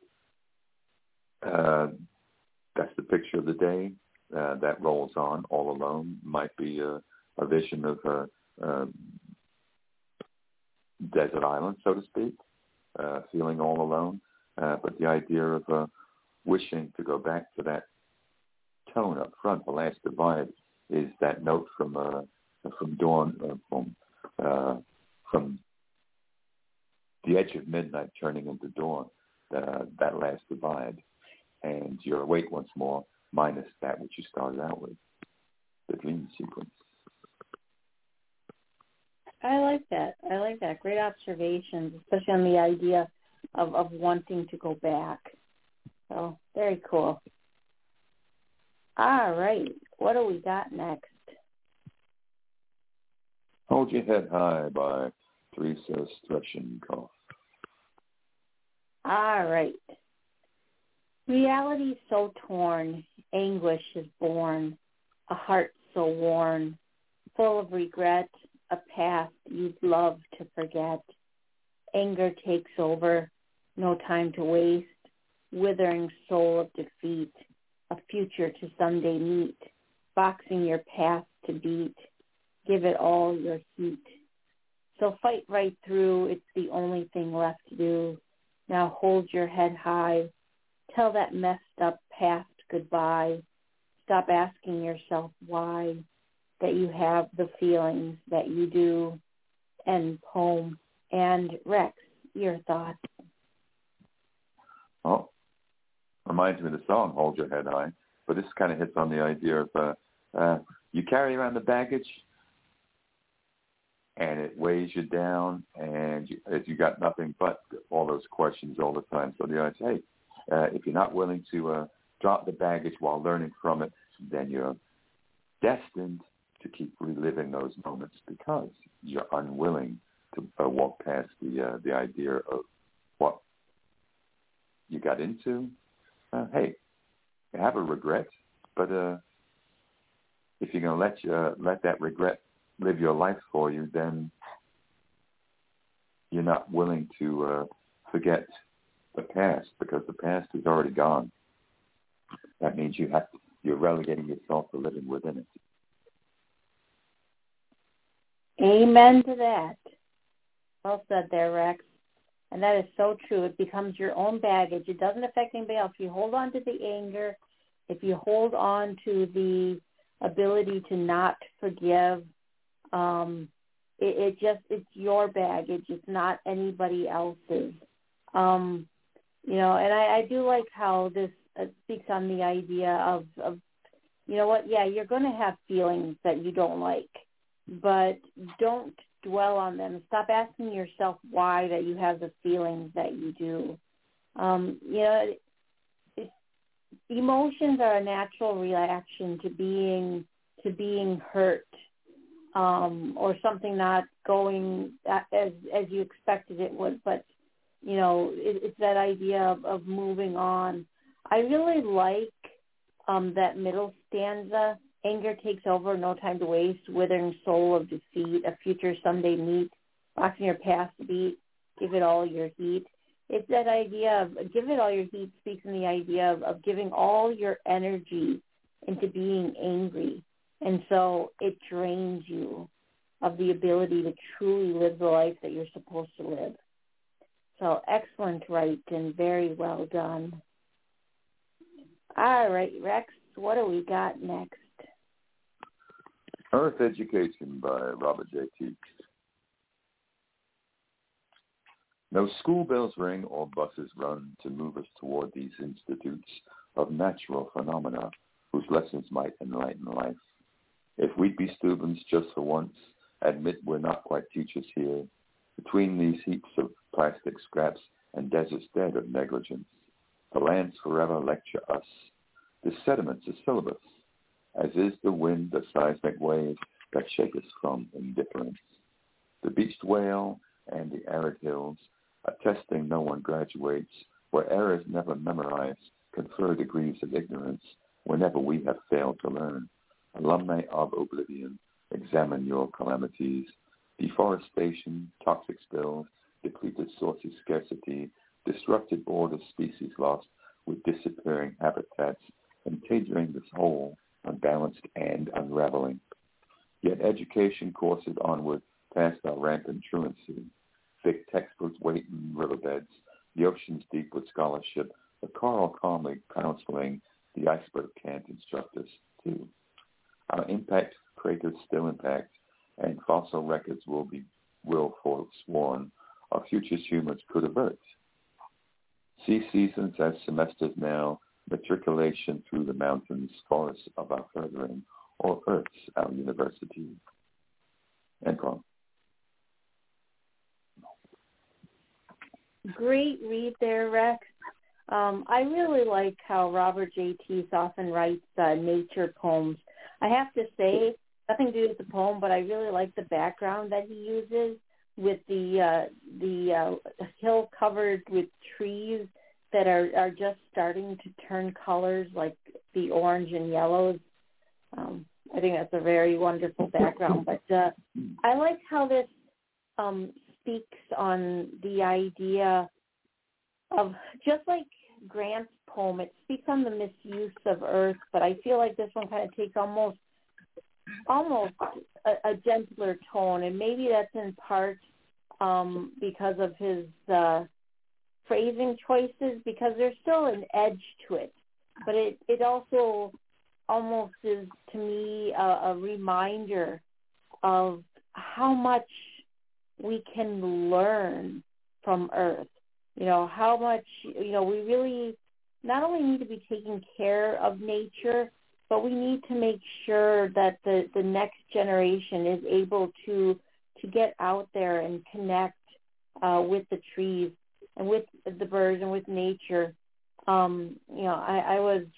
Uh, that's the picture of the day. Uh, that rolls on, all alone. Might be a, a vision of a, a desert island, so to speak, uh, feeling all alone. Uh, but the idea of uh, wishing to go back to that tone up front, the last divide, is that note from uh, from dawn, uh, from uh, from the edge of midnight turning into dawn, uh, that last divide. And you're awake once more, minus that which you started out with, the dream sequence. I like that. I like that. Great observations, especially on the idea of, of wanting to go back. So, very cool. All right. What do we got next? Hold Your Head High by Teresa Stretchenkoff. All right. Reality so torn, anguish is born, a heart so worn, full of regret, a past you'd love to forget. Anger takes over, no time to waste, withering soul of defeat, a future to someday meet, boxing your path to beat, give it all your heat. So fight right through, it's the only thing left to do. Now hold your head high, tell that messed up past goodbye. Stop asking yourself why, that you have the feelings that you do. End poem. And Rex, your thoughts? Oh, reminds me of the song, Hold Your Head High. But this kind of hits on the idea of uh, uh, you carry around the baggage and it weighs you down and you, you got nothing but all those questions all the time. So the idea is, hey, uh, if you're not willing to uh, drop the baggage while learning from it, then you're destined to keep reliving those moments because you're unwilling to uh, walk past the uh, the idea of what you got into. Uh, hey, you have a regret, but uh, if you're going to let you, uh, let that regret live your life for you, then you're not willing to uh, forget the past because the past is already gone. That means you have to, you're relegating yourself to living within it. Amen to that. Well said there, Rex. And that is so true. It becomes your own baggage. It doesn't affect anybody else. If you hold on to the anger, if you hold on to the ability to not forgive, um, it, it just, it's your baggage. It's not anybody else's. Um, you know, and I, I do like how this uh, speaks on the idea of, of, you know what, yeah, you're going to have feelings that you don't like, but don't dwell on them. Stop asking yourself why that you have the feelings that you do. Um, you know, it, it, emotions are a natural reaction to being to being hurt, um, or something not going as as you expected it would. But you know, it, it's that idea of, of moving on. I really like um, that middle stanza. Anger takes over, no time to waste, withering soul of defeat, a future someday meet, watching your past beat, give it all your heat. It's that idea of give it all your heat speaks in the idea of, of giving all your energy into being angry. And so it drains you of the ability to truly live the life that you're supposed to live. So excellent, right, and very well done. All right, Rex, what do we got next? Earth Education by Robert J. Teach. No school bells ring or buses run to move us toward these institutes of natural phenomena whose lessons might enlighten life. If we'd be students just for once, admit we're not quite teachers here, between these heaps of plastic scraps and deserts dead of negligence, the lands forever lecture us. The sediments a syllabus, as is the wind a seismic wave that shake us from indifference. The beached whale and the arid hills, attesting no one graduates, where errors never memorized confer degrees of ignorance whenever we have failed to learn. Alumni of oblivion, examine your calamities. Deforestation, toxic spills, depleted sources scarcity, disrupted borders, species lost with disappearing habitats, and catering this whole unbalanced and unraveling. Yet education courses onward past our rampant truancy. Thick textbooks wait in riverbeds, the ocean's deep with scholarship, the coral calmly counseling, the iceberg can't instruct us too. Our impact craters still impact, and fossil records will be will forsworn, our futures humans could avert. Sea seasons as semesters now, matriculation through the mountains, forests of our furthering, or Earth's our university. End poem. Great read there, Rex. Um, I really like how Robert J. Teese often writes uh, nature poems. I have to say, nothing to do with the poem, but I really like the background that he uses with the uh, the uh, hill covered with trees that are, are just starting to turn colors like the orange and yellows. Um, I think that's a very wonderful background. But uh, I like how this um, speaks on the idea of, just like Grant's poem, it speaks on the misuse of Earth, but I feel like this one kind of takes almost almost a, a gentler tone, and maybe that's in part um, because of his uh, phrasing choices, because there's still an edge to it, but it, it also almost is, to me, a, a reminder of how much we can learn from Earth. You know, how much, you know, we really not only need to be taking care of nature, but we need to make sure that the, the next generation is able to to get out there and connect uh, with the trees and with the birds and with nature. Um, you know, I, I was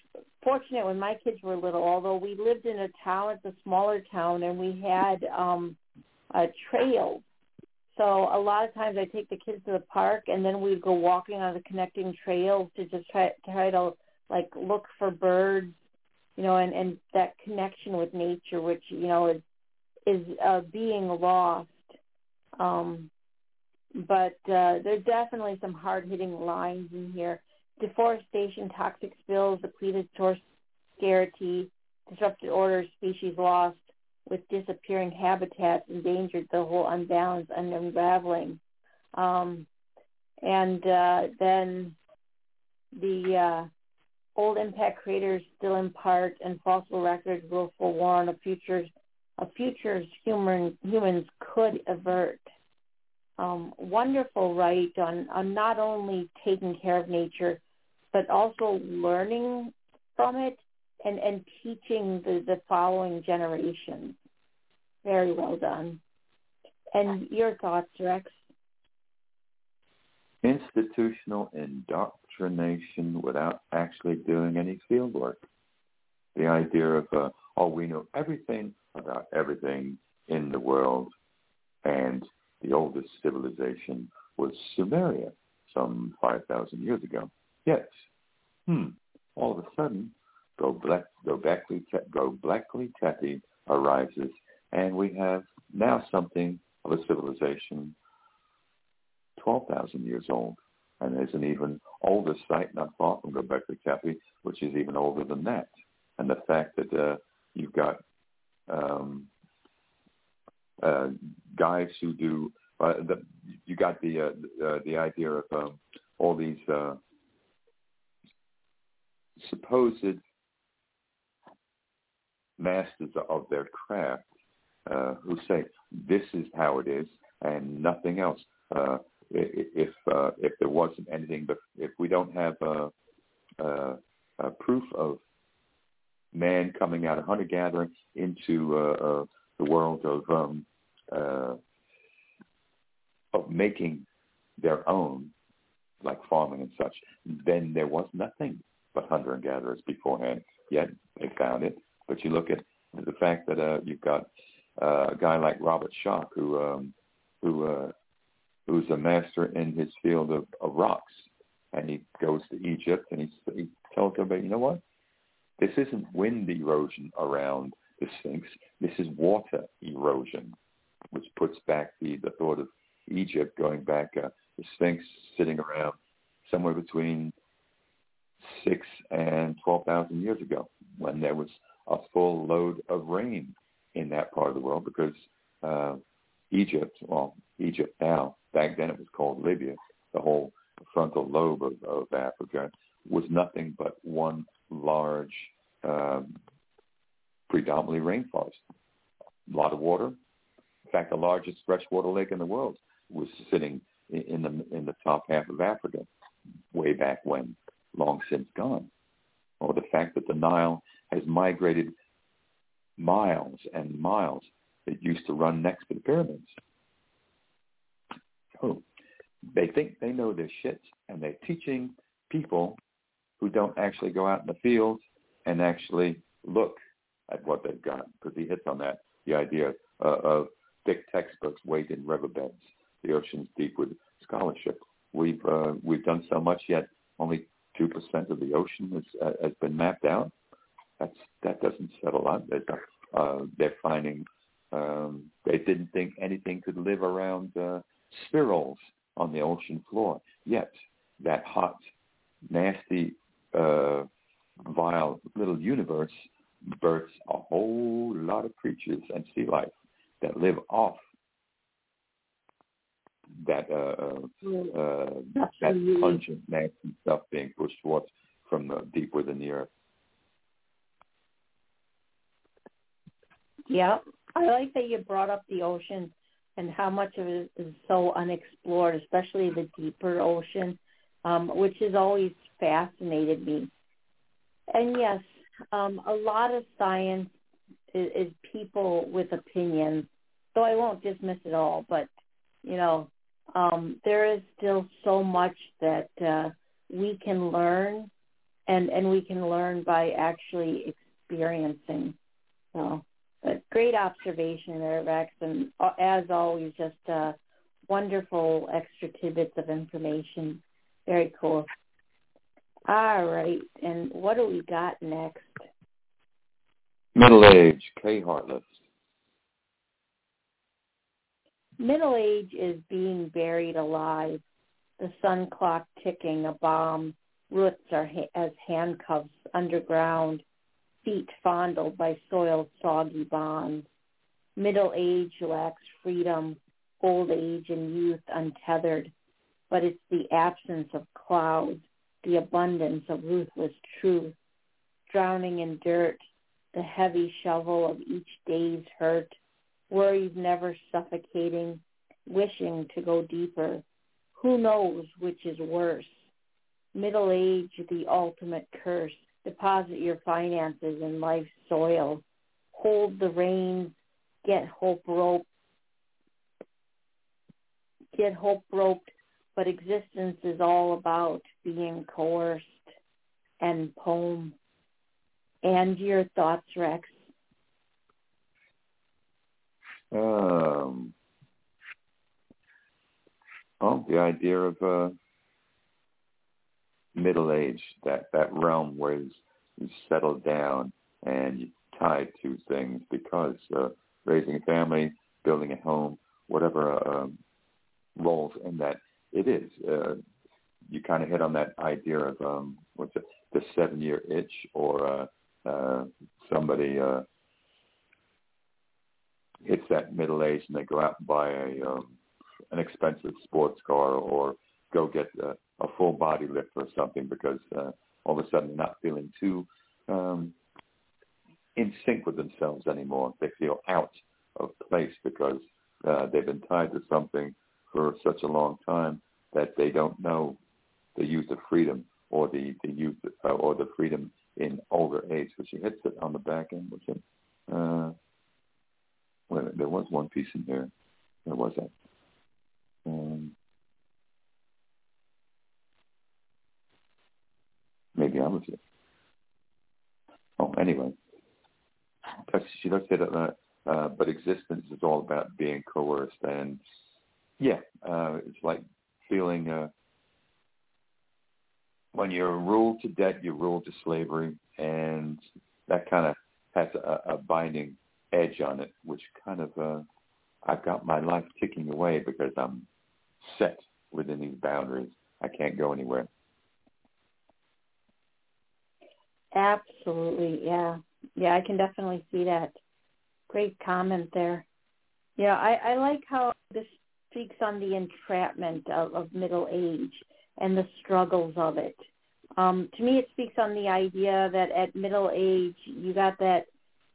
fortunate when my kids were little, although we lived in a town, it's a smaller town, and we had um, a trail. So a lot of times I take the kids to the park, and then we'd go walking on the connecting trails to just try, try to, like, look for birds, you know, and, and that connection with nature, which, you know, is, is uh, being lost. Um, but uh, there's definitely some hard-hitting lines in here. Deforestation, toxic spills, depleted source scarcity, disrupted order, species lost, with disappearing habitats endangered, the whole unbalance and unraveling. Um, and uh, then the uh, old impact craters still in part, and fossil records will forewarn a future, a futures human, humans could avert. Um, wonderful write on, on not only taking care of nature, but also learning from it and, and teaching the, the following generations. Very well done. And your thoughts, Rex? Institutional indoctrination without actually doing any field work. The idea of, uh, oh, we know everything about everything in the world, and the oldest civilization was Sumeria some five thousand years ago. Yes. Hmm. All of a sudden, Go Black, Go Blackly, Go Blackly Tepe arises, and we have now something of a civilization twelve thousand years old. And there's an even older site not far from Göbekli Tepe, which is even older than that. And the fact that uh, you've got um, uh, guys who do, uh, the, you got the uh, uh, the idea of um, all these uh, supposed masters of their craft uh, who say this is how it is and nothing else. Uh, if uh, if there wasn't anything, but if we don't have uh, uh, uh, proof of man coming out of hunter-gathering into uh, uh, the world of um, uh, of making their own, like farming and such, then there was nothing but hunter and gatherers beforehand. Yet they found it. But you look at the fact that uh, you've got uh, a guy like Robert Schoch, who um, who uh, who's a master in his field of, of rocks, and he goes to Egypt and he, he tells everybody, you know what? This isn't wind erosion around the Sphinx. This is water erosion, which puts back the, the thought of Egypt going back, uh, the Sphinx sitting around somewhere between six and twelve thousand years ago, when there was a full load of rain in that part of the world, because uh, Egypt, well, Egypt now, back then it was called Libya, the whole frontal lobe of, of Africa was nothing but one large, um, predominantly rainforest. A lot of water. In fact, the largest freshwater lake in the world was sitting in, in the in the top half of Africa, way back when, long since gone. Or the fact that the Nile has migrated miles and miles. It used to run next to the pyramids. So they think they know their shit, and they're teaching people who don't actually go out in the fields and actually look at what they've got. Because he hits on that, the idea uh, of thick textbooks weight in riverbeds, the ocean's deep with scholarship. We've uh, we've done so much, yet only two percent of the ocean has, uh, has been mapped out. That's that doesn't settle out. Uh, they're finding um, they didn't think anything could live around uh, spherules on the ocean floor. Yet that hot, nasty, uh, vile little universe births a whole lot of creatures and sea life that live off that uh, uh, that pungent, nasty stuff being pushed forth from the deep within the earth. Yeah, I like that you brought up the ocean and how much of it is so unexplored, especially the deeper ocean, um, which has always fascinated me. And yes, um, a lot of science is, is people with opinions, so I won't dismiss it all, but, you know, um, there is still so much that uh, we can learn and, and we can learn by actually experiencing. So, but great observation there, Rex, and uh, as always, just uh, wonderful extra tidbits of information. Very cool. All right, and what do we got next? Middle age, Kay Hartless. Middle age is being buried alive. The sun clock ticking, a bomb. Roots are ha- as handcuffs underground. Feet fondled by soiled, soggy bonds. Middle age lacks freedom. Old age and youth untethered. But it's the absence of clouds, the abundance of ruthless truth. Drowning in dirt, the heavy shovel of each day's hurt. Worries never suffocating, wishing to go deeper. Who knows which is worse? Middle age, the ultimate curse. Deposit your finances in life's soil. Hold the reins. Get hope roped. Get hope roped. But existence is all about being coerced. And poem. And your thoughts, Rex? Um, oh, the idea of uh, middle age, that, that realm where you settle down and you're tied to things because uh, raising a family, building a home, whatever um, roles in that it is. Uh, you kind of hit on that idea of um, what's it, the seven-year itch, or uh, uh, somebody uh, hits that middle age and they go out and buy a um, an expensive sports car, or go get a, a full body lift or something because uh, all of a sudden they're not feeling too um, in sync with themselves anymore. They feel out of place because uh, they've been tied to something for such a long time that they don't know the use of freedom, or the, the use uh, or the freedom in older age. So she hits it on the back end, which is, uh, well, there was one piece in here. Where was that? Um, maybe I was it. Oh, anyway, she does say that, uh, uh, but existence is all about being coerced, and yeah, uh, it's like feeling uh, when you're ruled to debt, you're ruled to slavery, and that kind of has a, a binding edge on it, which kind of uh, I've got my life ticking away because I'm set within these boundaries. I can't go anywhere. Absolutely, yeah. Yeah, I can definitely see that. Great comment there. Yeah, I, I like how this speaks on the entrapment of, of middle age and the struggles of it. Um, to me, it speaks on the idea that at middle age, you got that,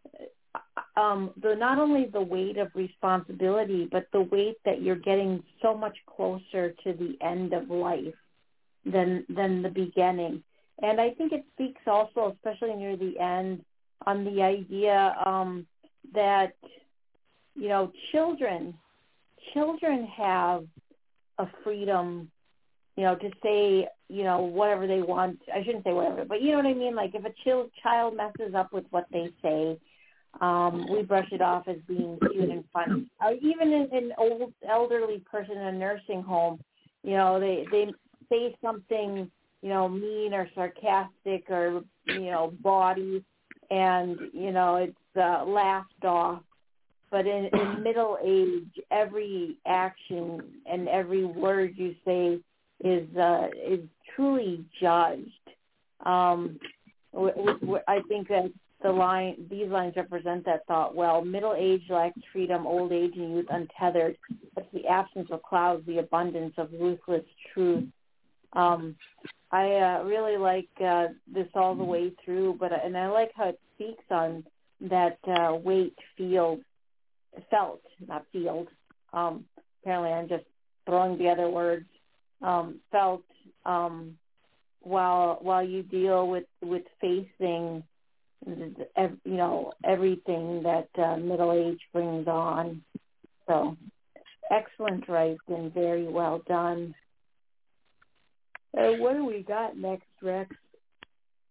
um, the not only the weight of responsibility, but the weight that you're getting so much closer to the end of life than than the beginning. And I think it speaks also, especially near the end, on the idea um, that, you know, children, children have a freedom, you know, to say, you know, whatever they want. I shouldn't say whatever, but you know what I mean? Like if a child child messes up with what they say, um, we brush it off as being cute and fun. Uh, even in an old elderly person in a nursing home, you know, they, they say something, you know, mean or sarcastic or, you know, bawdy, and, you know, it's uh, laughed off. But in, in middle age, every action and every word you say is uh, is truly judged. Um, w- w- I think that the line, these lines represent that thought well. Middle age lacks freedom, old age and youth untethered. It's the absence of clouds, the abundance of ruthless truth. Um, I uh, really like uh, this all the way through, but and I like how it speaks on that uh, weight field. Felt, not field. Um, apparently I'm just throwing together words. Um, felt um, while while you deal with, with facing, you know, everything that uh, middle age brings on. So excellent, right, and very well done. Uh, what do we got next, Rex?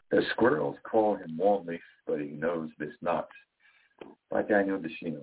The squirrels call him warmly, but he knows this not. By Daniel Deschino.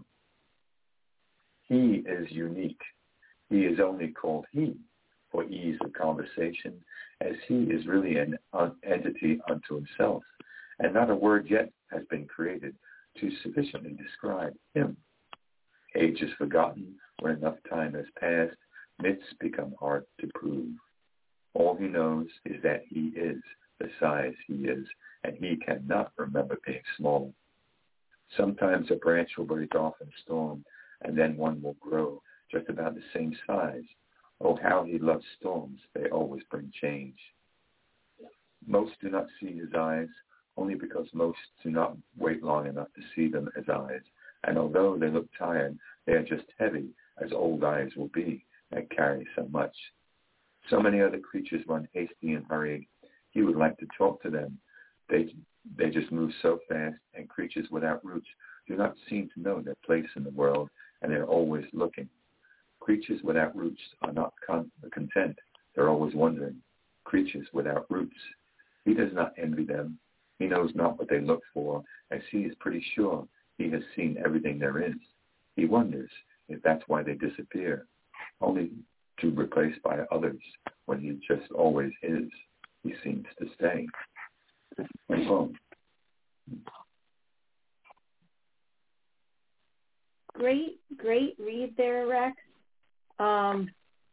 He is unique. He is only called he for ease of conversation, as he is really an entity unto himself, and not a word yet has been created to sufficiently describe him. Age is forgotten when enough time has passed. Myths become hard to prove. All he knows is that he is the size he is, and he cannot remember being small. Sometimes a branch will break off in a storm, and then one will grow just about the same size. Oh, how he loves storms. They always bring change. Most do not see his eyes, only because most do not wait long enough to see them as eyes. And although they look tired, they are just heavy, as old eyes will be, that carry so much. So many other creatures run hasty and hurried. He would like to talk to them. They they just move so fast, and creatures without roots do not seem to know their place in the world, and they're always looking. Creatures without roots are not con- content. They're always wondering. Creatures without roots. He does not envy them. He knows not what they look for, as he is pretty sure he has seen everything there is. He wonders if that's why they disappear, only to be replaced by others when he just always is. He seems to stay. And home. Great, great read there, Rex. Um,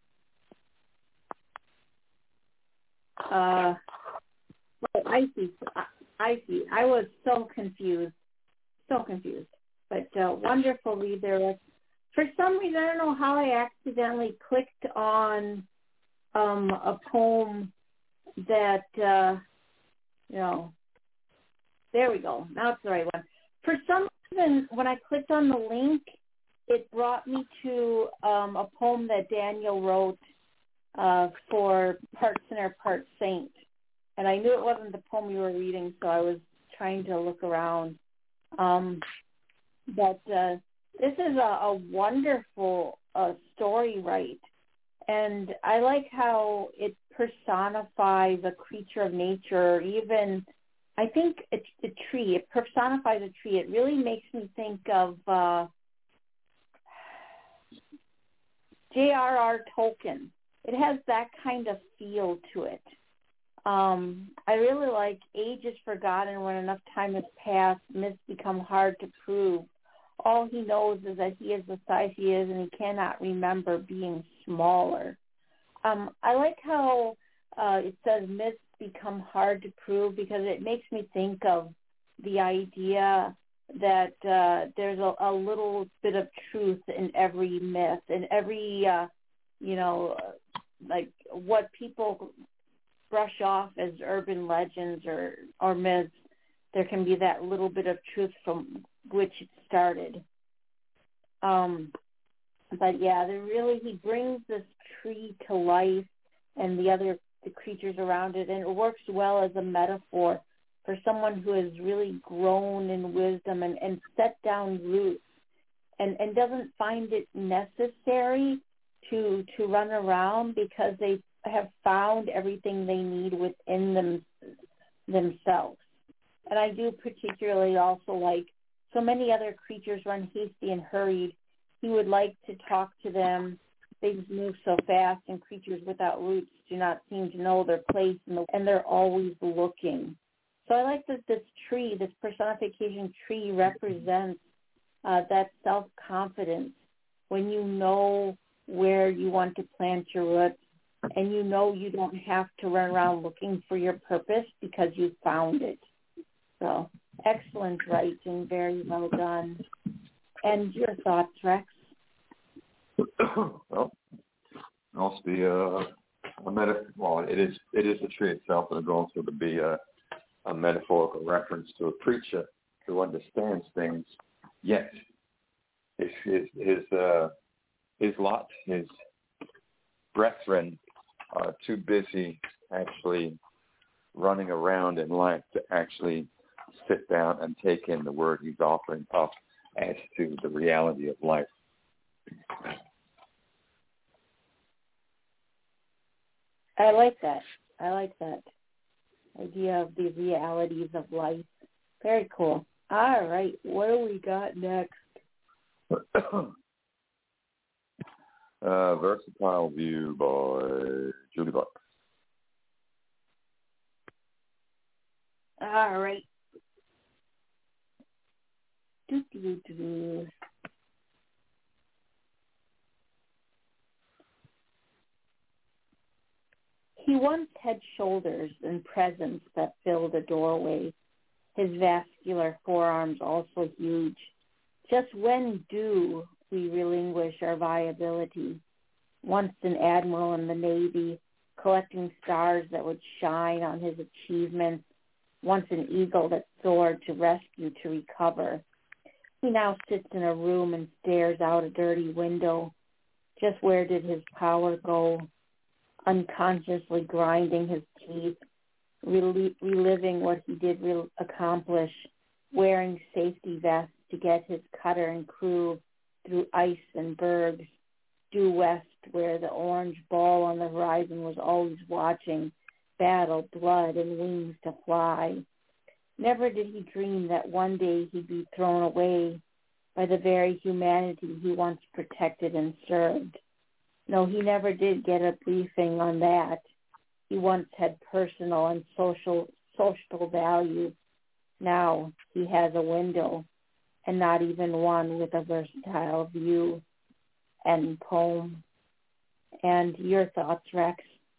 uh, well, I see. I, I see. I was so confused, so confused. But uh, wonderful read there, Rex. For some reason, I don't know how I accidentally clicked on um, a poem that, uh, you know, there we go. Now it's the right one. For some reason, when I clicked on the link, it brought me to um, a poem that Daniel wrote uh, for Part Sinner, Part Saint. And I knew it wasn't the poem you were reading, so I was trying to look around. Um, but uh, this is a, a wonderful uh, story, right? And I like how it personifies a creature of nature, or even, I think, a, a tree. It personifies a tree. It really makes me think of uh, J R R. Tolkien. It has that kind of feel to it. Um, I really like age is forgotten when enough time has passed, myths become hard to prove. All he knows is that he is the size he is, and he cannot remember being smaller. Um, I like how uh, it says myths become hard to prove, because it makes me think of the idea that uh, there's a, a little bit of truth in every myth, in every, uh, you know, like what people brush off as urban legends or, or myths. There can be that little bit of truth from which it started. Um, but yeah, there really, he brings this tree to life and the other the creatures around it, and it works well as a metaphor for someone who has really grown in wisdom and, and set down roots and, and doesn't find it necessary to to run around, because they have found everything they need within them themselves. And I do particularly also like, so many other creatures run hasty and hurried. He would like to talk to them. Things move so fast, and creatures without roots do not seem to know their place, in the, and they're always looking. So I like that this tree, this personification tree, represents uh, that self-confidence when you know where you want to plant your roots, and you know you don't have to run around looking for your purpose because you found it. So excellent writing, very well done. And your thoughts, Rex? Well, also be a, a meta. Well, it is it is the tree itself, but it also to be a, a metaphorical reference to a preacher who understands things, yet his his his, uh, his lot, his brethren are too busy actually running around in life to actually sit down and take in the word he's offering up as to the reality of life. I like that. I like that. I idea of the realities of life. Very cool. All right, what do we got next? uh, Versatile View by Julie Buck. All right. Do-do-do-do. He once had shoulders and presence that filled a doorway, his vascular forearms also huge. Just when do we relinquish our viability? Once an admiral in the Navy, collecting stars that would shine on his achievements, once an eagle that soared to rescue, to recover. He now sits in a room and stares out a dirty window. Just where did his power go? Unconsciously grinding his teeth, rel- reliving what he did re- accomplish, wearing safety vests to get his cutter and crew through ice and bergs, due west where the orange ball on the horizon was always watching, battle, blood, and wings to fly. Never did he dream that one day he'd be thrown away by the very humanity he once protected and served. No, he never did get a briefing on that. He once had personal and social social value. Now he has a window, and not even one with a versatile view. End poem. And your thoughts, Rex?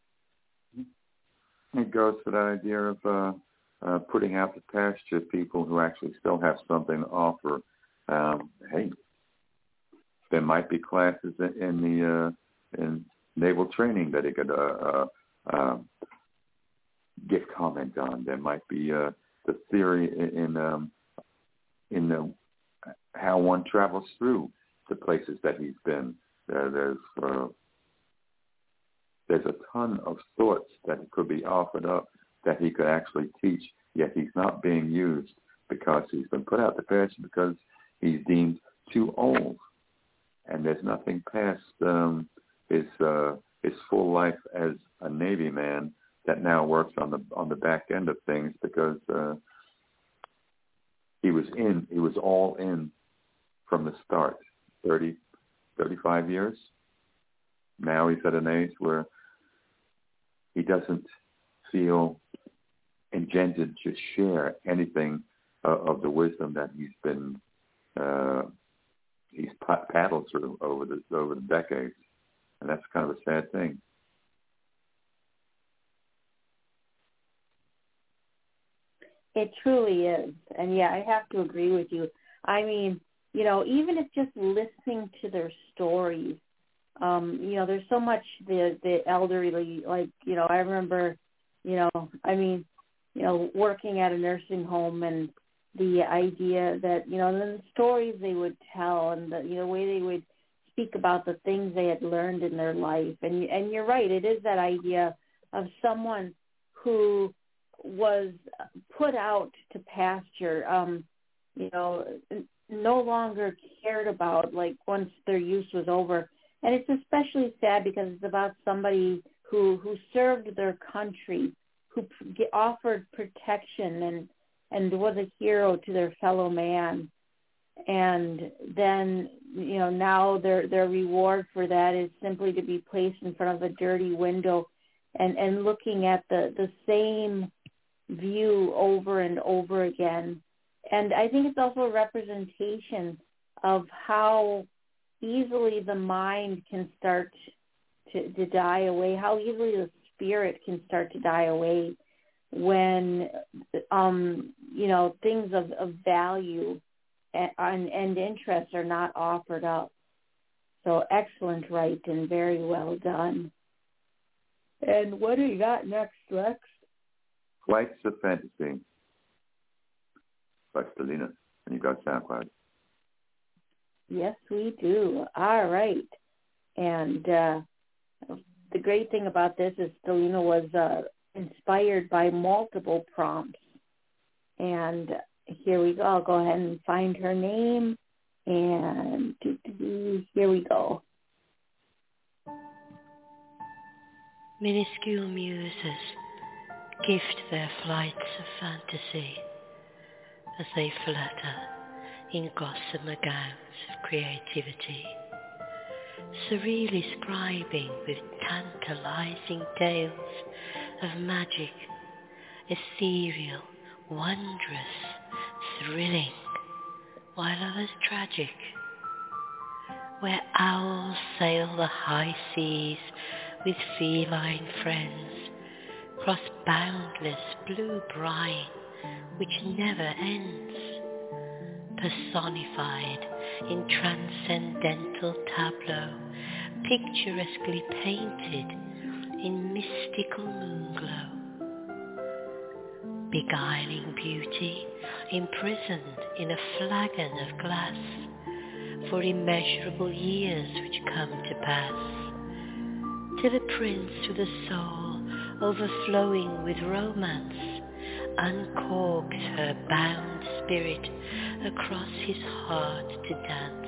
It goes to that idea of uh, uh, putting out the pasture people who actually still have something to offer. Um, hey, there might be classes in, in the uh, in naval training that he could uh, uh, uh, give comment on. There might be uh, the theory in in, um, in the, how one travels through the places that he's been. Uh, there's uh, there's a ton of thoughts that could be offered up that he could actually teach, yet he's not being used because he's been put out the pasture because he's deemed too old. And there's nothing past um, his uh, his full life as a Navy man that now works on the on the back end of things because uh, he was in, he was all in from the start, thirty, thirty-five years. Now he's at an age where he doesn't feel engendered to share anything uh, of the wisdom that he's been uh, he's paddled through over the over the decades, and that's kind of a sad thing. It truly is, and yeah, I have to agree with you. I mean, you know, even if just listening to their stories, um, you know, there's so much the the elderly, like, you know, I remember, you know, I mean, you know, working at a nursing home and the idea that, you know, and the stories they would tell and the, you know, way they would speak about the things they had learned in their life. And, and you're right, it is that idea of someone who was put out to pasture, um, you know, no longer cared about, like, once their use was over. And it's especially sad because it's about somebody who, who served their country, who offered protection and, and was a hero to their fellow man. And then, you know, now their their reward for that is simply to be placed in front of a dirty window and, and looking at the, the same view over and over again. And I think it's also a representation of how easily the mind can start to, to die away, how easily the spirit can start to die away when, um, you know, things of, of value and, and interest are not offered up. So excellent, right, and very well done. And what do you got next, Rex? Flights of Fantasy by Stelina, and you got SoundCloud. Yes, we do. All right. And uh, the great thing about this is Stelina was uh, inspired by multiple prompts. And here we go. I'll go ahead and find her name. And here we go. Minuscule muses, gift their flights of fantasy as they flutter in gossamer gowns of creativity, surreally scribing with tantalizing tales of magic, ethereal, wondrous, thrilling, while others tragic, where owls sail the high seas with feline friends, cross boundless blue brine which never ends, personified in transcendental tableau, picturesquely painted in mystical moonglow, beguiling beauty imprisoned in a flagon of glass for immeasurable years which come to pass, till a prince with a soul overflowing with romance uncorks her bound spirit across his heart to dance.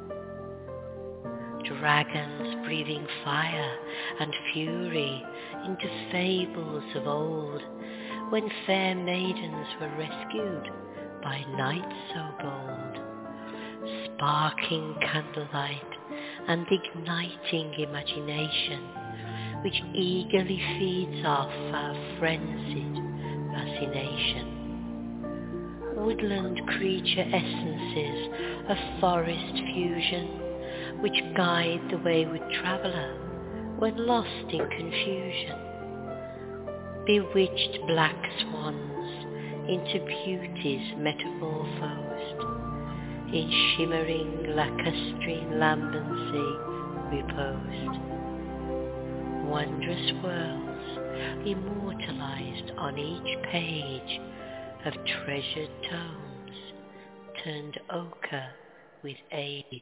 Dragons breathing fire and fury into fables of old, when fair maidens were rescued by knights so bold, sparking candlelight and igniting imagination, which eagerly feeds off our frenzied fascination. Woodland creature essences of forest fusion, which guide the wayward traveller when lost in confusion. Bewitched black swans into beauties metamorphosed, in shimmering lacustrine lambency reposed. Wondrous worlds immortalized on each page of treasured tomes, turned ochre with age.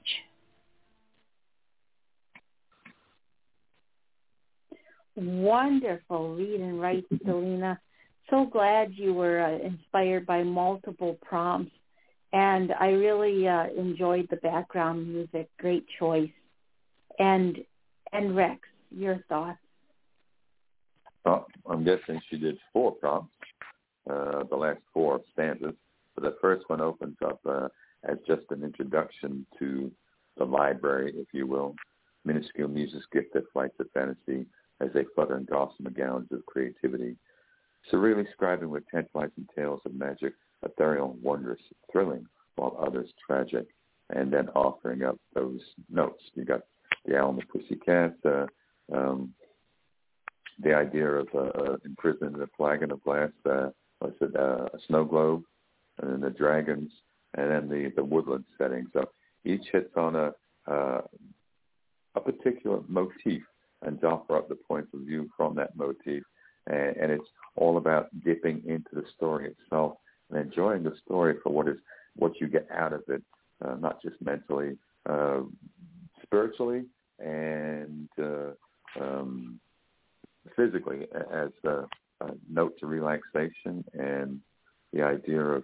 Wonderful read and write, Selena. So glad you were uh, inspired by multiple prompts, and I really uh, enjoyed the background music. Great choice. And and Rex, your thoughts? Well, I'm guessing she did four prompts, uh, the last four stanzas. But the first one opens up uh, as just an introduction to the library, if you will. Minuscule muses gift their flights of fantasy as they flutter in gossamer gowns of creativity. Surreally scribing with tantalizing tales of magic, ethereal, wondrous, thrilling, while others tragic, and then offering up those notes. You got the owl and the pussycat, uh, um, the idea of uh, uh, imprisoned in a flagon of glass, uh, what's it, uh, a snow globe, and then the dragons, and then the, the woodland setting. So each hits on a uh, a particular motif and offer up the points of view from that motif. And, and it's all about dipping into the story itself and enjoying the story for what is what you get out of it, uh, not just mentally, uh, spiritually, and uh, um, physically, as a, a note to relaxation and the idea of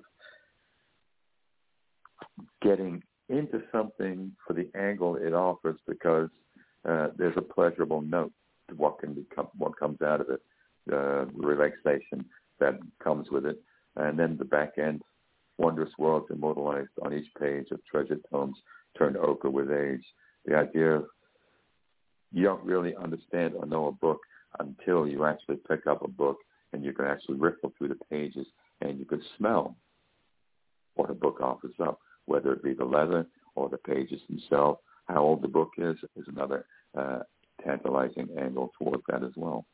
getting into something for the angle it offers, because uh, there's a pleasurable note to what can become, what comes out of it, uh, the relaxation that comes with it, and then the back end, wondrous worlds immortalized on each page of treasured tomes turned ochre with age. The idea of you don't really understand or know a book until you actually pick up a book and you can actually riffle through the pages and you can smell what a book offers up, whether it be the leather or the pages themselves. How old the book is is another uh, tantalizing angle towards that as well.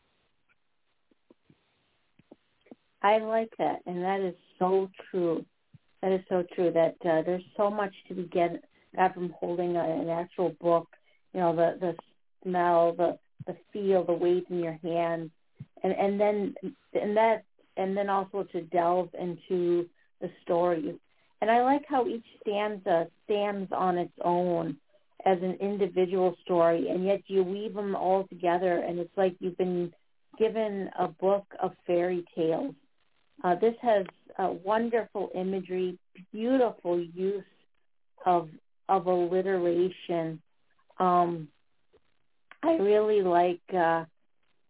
I like that, and that is so true. That is so true, that uh, there's so much to be get, got from holding a, an actual book, you know, the, the smell, the, the feel, the weight in your hand, and, and then and that and then also to delve into the story. And I like how each stanza stands on its own as an individual story, and yet you weave them all together, and it's like you've been given a book of fairy tales. Uh, this has uh, wonderful imagery, beautiful use of of alliteration. Um, I really like uh,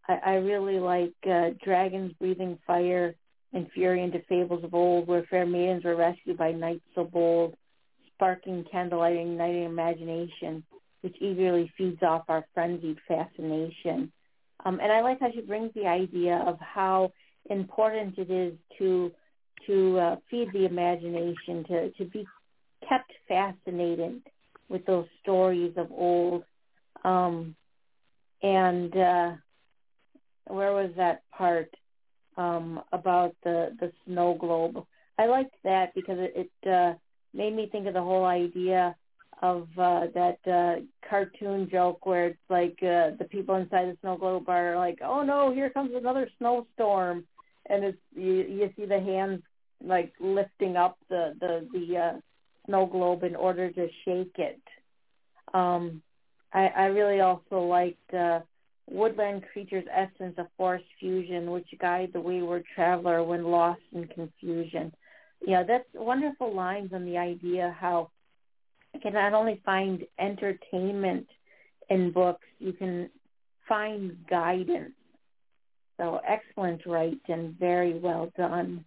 I, I really like uh, dragons breathing fire and fury into fables of old, where fair maidens were rescued by knights so bold, sparking candlelight and igniting imagination, which eagerly feeds off our frenzied fascination. Um, and I like how she brings the idea of how important it is to to uh, feed the imagination, to, to be kept fascinated with those stories of old. Um, and uh, where was that part um, about the, the snow globe? I liked that because it, it uh, made me think of the whole idea of uh, that uh, cartoon joke where it's like uh, the people inside the snow globe are like, oh no, here comes another snowstorm, and it's you, you see the hands like lifting up the the the uh, snow globe in order to shake it. Um, I, I really also liked uh, woodland creatures' essence of forest fusion, which guide the wayward traveler when lost in confusion. You know, that's wonderful lines on the idea how you can not only find entertainment in books, you can find guidance. So excellent write and very well done.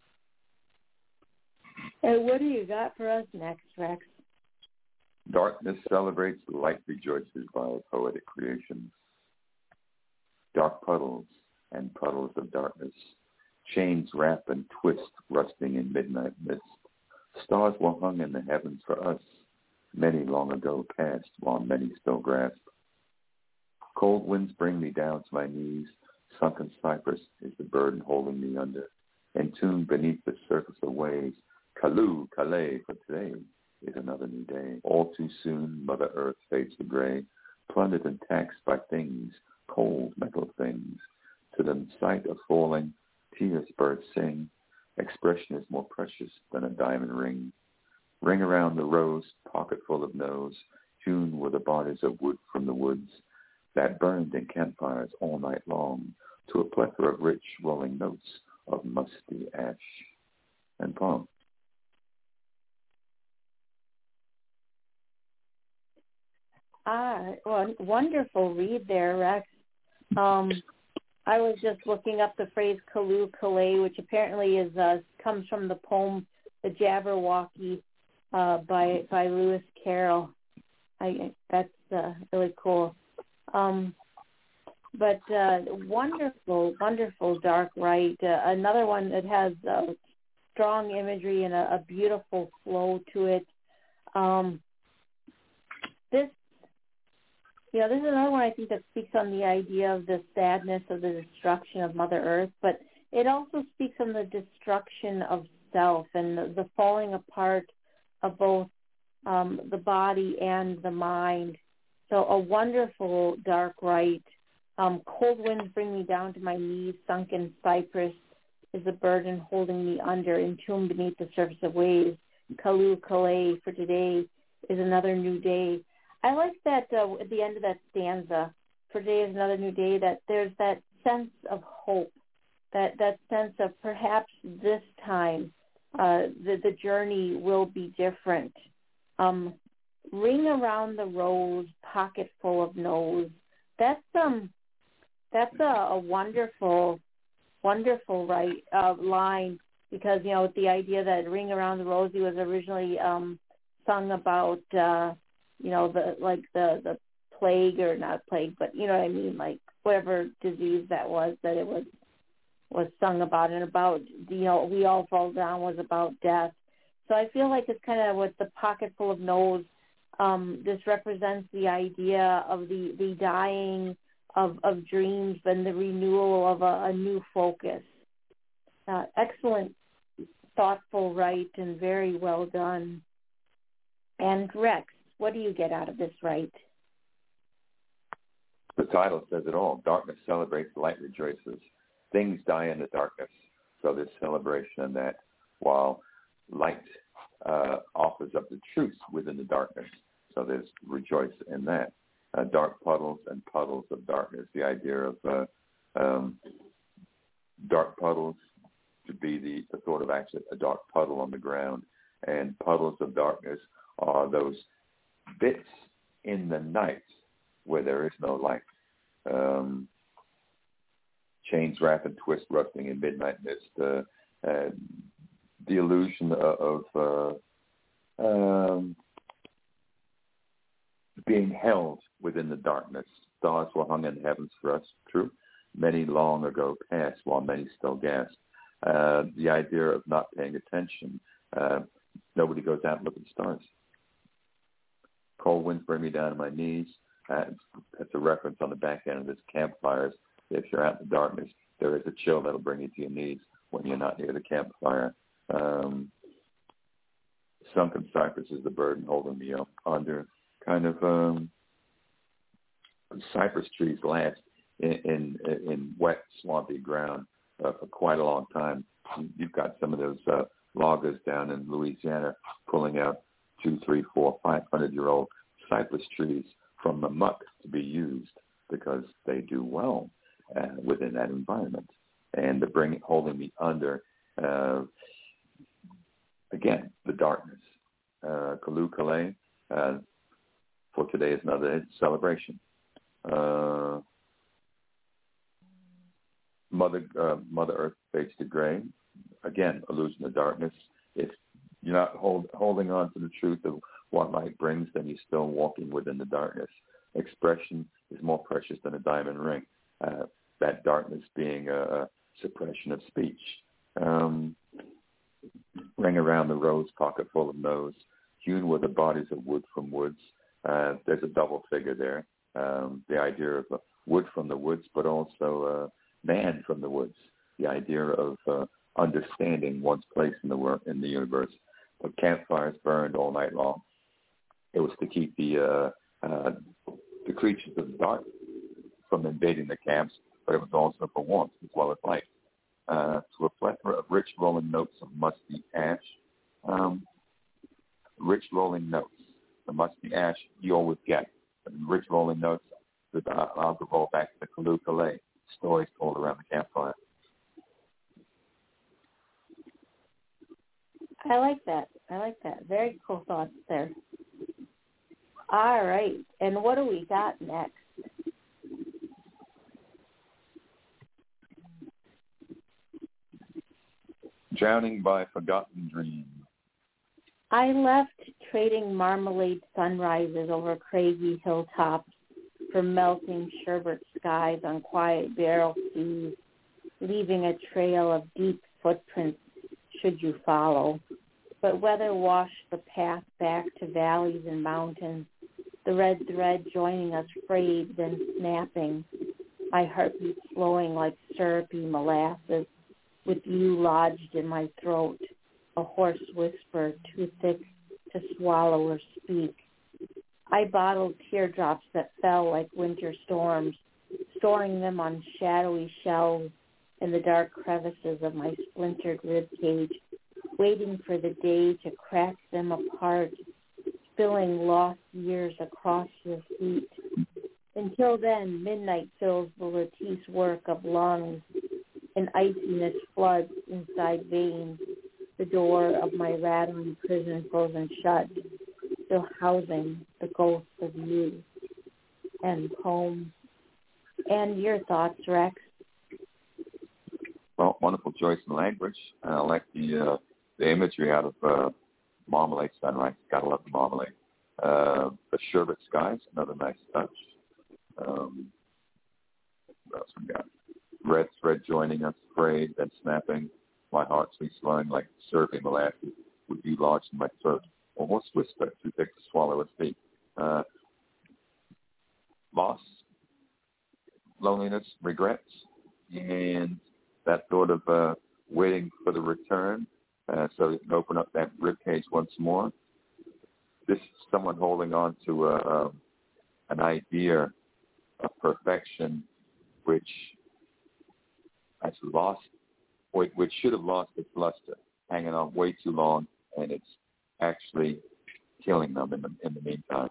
And what do you got for us next, Rex? Darkness celebrates, light rejoices by poetic creations. Dark puddles and puddles of darkness, chains wrap and twist, rusting in midnight mist. Stars were hung in the heavens for us, many long ago past, while many still grasp. Cold winds bring me down to my knees. Sunken cypress is the burden holding me under. Entombed beneath the surface of waves, Kalu, Kalei, for today is another new day. All too soon, Mother Earth fades to gray, plundered and taxed by things, cold metal things. To the sight of falling, tears birds sing. Expression is more precious than a diamond ring. Ring around the rose, pocket full of nose, hewn were the bodies of wood from the woods that burned in campfires all night long to a plethora of rich rolling notes of musty ash and palm. Ah, well, wonderful read there, Rex. Um, I was just looking up the phrase Kalu Kalei, which apparently is uh, comes from the poem The Jabberwocky uh, by by Lewis Carroll. I, that's uh, really cool. Um, but uh, wonderful, wonderful dark write. Uh, another one that has uh, strong imagery and a, a beautiful flow to it. Um, this You know, this is another one I think that speaks on the idea of the sadness of the destruction of Mother Earth, but it also speaks on the destruction of self and the, the falling apart of both um, the body and the mind. So a wonderful dark write. Um, cold winds bring me down to my knees. Sunken cypress is a burden holding me under, entombed beneath the surface of waves. Kalu Kalei, for today is another new day. I like that uh, at the end of that stanza, for today is another new day, that there's that sense of hope, that, that sense of perhaps this time uh, the, the journey will be different. Um, ring around the rose, pocket full of nose. That's um, that's a, a wonderful, wonderful right uh, line, because you know the idea that ring around the rosy was originally um, sung about. Uh, you know, the like the, the plague, or not plague, but you know what I mean, like whatever disease that was, that it was was sung about, and about, you know, we all fall down was about death. So I feel like it's kind of with the pocket full of nose, um, this represents the idea of the, the dying of, of dreams and the renewal of a, a new focus. Uh, excellent, thoughtful write, and very well done. And Rex, what do you get out of this write? The title says it all. Darkness celebrates, light rejoices. Things die in the darkness. So there's celebration in that, while light uh, offers up the truth within the darkness. So there's rejoice in that. Uh, dark puddles and puddles of darkness. The idea of uh, um, dark puddles to be the, the sort of actually a dark puddle on the ground, and puddles of darkness are those bits in the night where there is no light. Um, chains wrap and twist, rustling in midnight mist. Uh, uh, the illusion of, of uh, um, being held within the darkness. Stars were hung in the heavens for us, true. Many long ago passed, while many still gasp. Uh, the idea of not paying attention. Uh, nobody goes out and looks at stars. Cold winds bring me down to my knees. Uh, that's a reference on the back end of this campfires. If you're out in the darkness, there is a chill that'll bring you to your knees when you're not near the campfire. Um, sunken cypress is the burden holding me up under. Kind of um, cypress trees last in, in, in wet, swampy ground uh, for quite a long time. You've got some of those uh, loggers down in Louisiana pulling out two, three, four, five hundred year old cypress trees from the muck to be used because they do well uh, within that environment. And to bring it, holding me under, uh, again, the darkness. Uh, Kalu Kalei, uh, for today is another celebration. Uh, Mother uh, Mother Earth fades to gray. Again, illusion of darkness. If you're not hold, holding on to the truth of what light brings, then you're still walking within the darkness. Expression is more precious than a diamond ring. Uh, that darkness being a, a suppression of speech. Um, ring around the rose, pocket full of nose. Hewn were the bodies of wood from woods. Uh, there's a double figure there. Um, the idea of uh, wood from the woods, but also uh, man from the woods. The idea of uh, understanding one's place in the world, in the universe. But campfires burned all night long. It was to keep the uh, uh, the creatures of the dark from invading the camps, but it was also for warmth as well as light. Uh, to a plethora of rich rolling notes of musty ash. Um, rich rolling notes. The musty ash you always get. But rich rolling notes, that uh, I'll go back to the Kalu Kalei, stories told around the campfire. I like that. I like that. Very cool thoughts there. All right. And what do we got next? Drowning by Forgotten Dreams. I left trading marmalade sunrises over craggy hilltops for melting sherbet skies on quiet barrel seas, leaving a trail of deep footprints should you follow. But weather washed the path back to valleys and mountains, the red thread joining us frayed, then snapping, my heartbeat flowing like syrupy molasses, with you lodged in my throat, a hoarse whisper too thick to swallow or speak. I bottled teardrops that fell like winter storms, storing them on shadowy shelves in the dark crevices of my splintered rib cage, waiting for the day to crack them apart, spilling lost years across your feet. Until then, midnight fills the lattice work of lungs, and iciness floods inside veins, the door of my rattling prison frozen shut, still housing the ghost of you. And poem. And your thoughts, Rex? Well, wonderful choice in language. I like the uh, the imagery out of uh, Marmalade Sunrise. Gotta love the marmalade. Uh, the sherbet skies, another nice touch. Um, what else we got? Red thread joining us, frayed, then snapping. My heart sweet slowing like syrupy molasses with you lodged in my throat. Almost whisper, too thick to swallow or speak. Uh, loss, loneliness, regrets, and that thought of uh, waiting for the return uh, so you can open up that ribcage once more. This is someone holding on to a, a, an idea of perfection which has lost, which should have lost its luster, hanging on way too long, and it's actually killing them in the, in the meantime.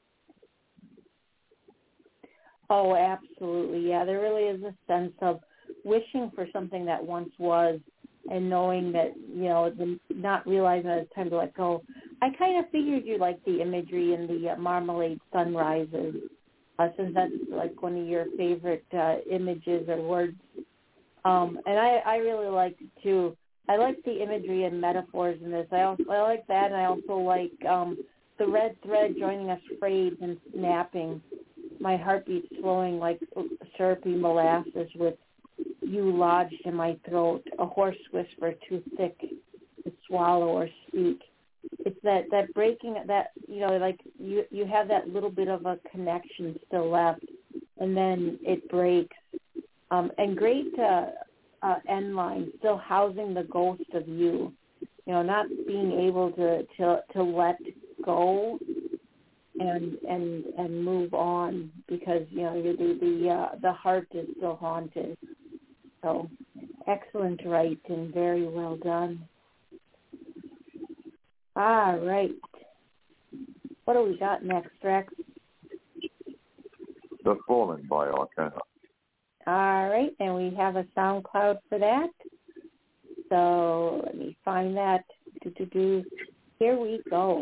Oh, absolutely. Yeah, there really is a sense of wishing for something that once was and knowing that, you know, the, not realizing that it's time to let go. I kind of figured you liked the imagery in the uh, Marmalade Sunrises, uh, since that's like one of your favorite uh, images or words Um, and I, I really liked it too. I like the imagery and metaphors in this. I also I like that, and I also like um, the red thread joining us frayed and snapping. My heartbeat flowing like syrupy molasses with you lodged in my throat, a hoarse whisper too thick to swallow or speak. It's that, that breaking, that, you know, like you, you have that little bit of a connection still left, and then it breaks. Um, and great uh, uh, end line, still housing the ghost of you, you know, not being able to, to, to let go and and and move on because, you know, the the uh, the heart is still haunted. So excellent write and very well done. All right. What do we got next, Rex? The Fallen by Arcana. All right, and we have a SoundCloud for that. So let me find that. Do-do-do. Here we go.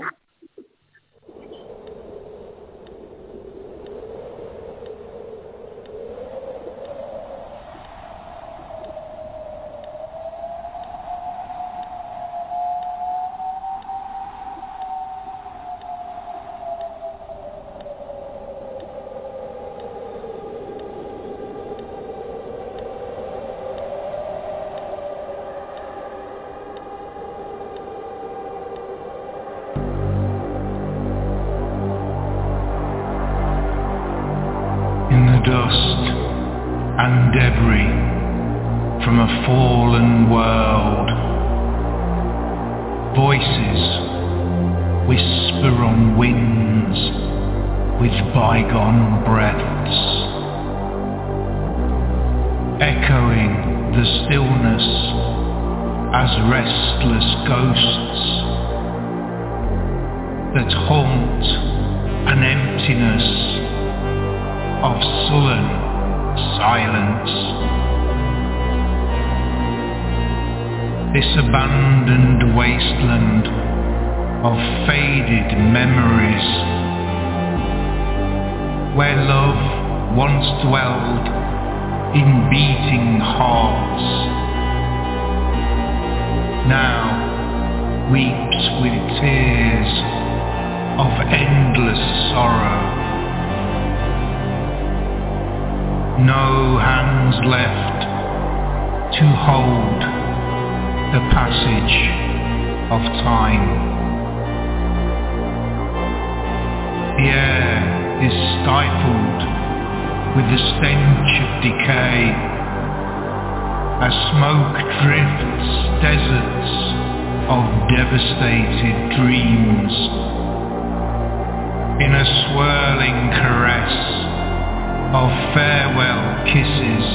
Dust and debris from a fallen world. Voices whisper on winds with bygone breaths, echoing the stillness as restless ghosts that haunt an emptiness of sullen silence. This abandoned wasteland of faded memories, where love once dwelled in beating hearts, now weeps with tears of endless sorrow. No hands left to hold the passage of time. The air is stifled with the stench of decay as smoke drifts deserts of devastated dreams in a swirling caress of farewell kisses,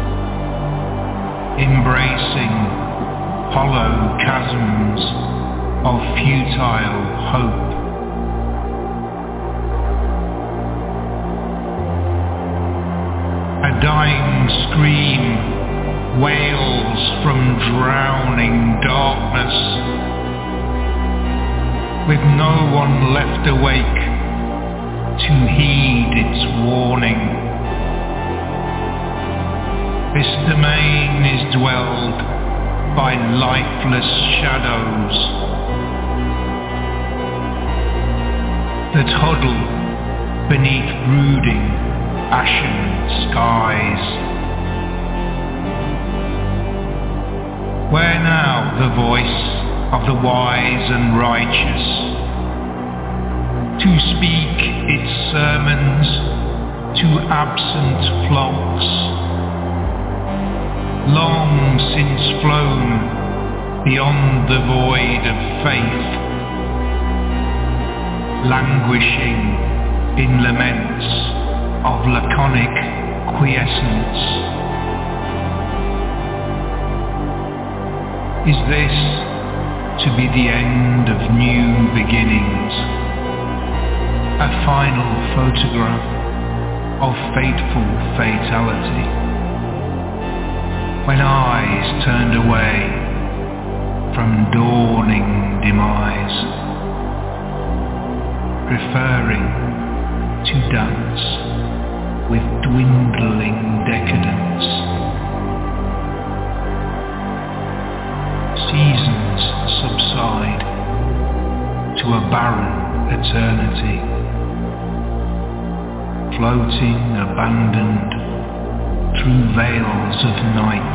embracing hollow chasms of futile hope. A dying scream wails from drowning darkness, with no one left awake to heed its warning. This domain is dwelled by lifeless shadows that huddle beneath brooding ashen skies. Where now the voice of the wise and righteous to speak its sermons to absent flocks, long since flown beyond the void of faith, languishing in laments of laconic quiescence. Is this to be the end of new beginnings? A final photograph of fateful fatality? When eyes turned away from dawning demise, preferring to dance with dwindling decadence, seasons subside to a barren eternity, floating abandoned through veils of night.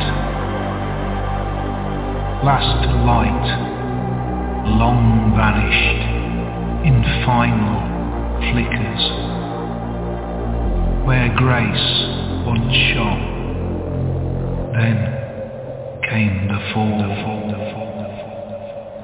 Last light, long vanished in final flickers, where grace once shone, then came the fall. The fall, the fall, the fall, the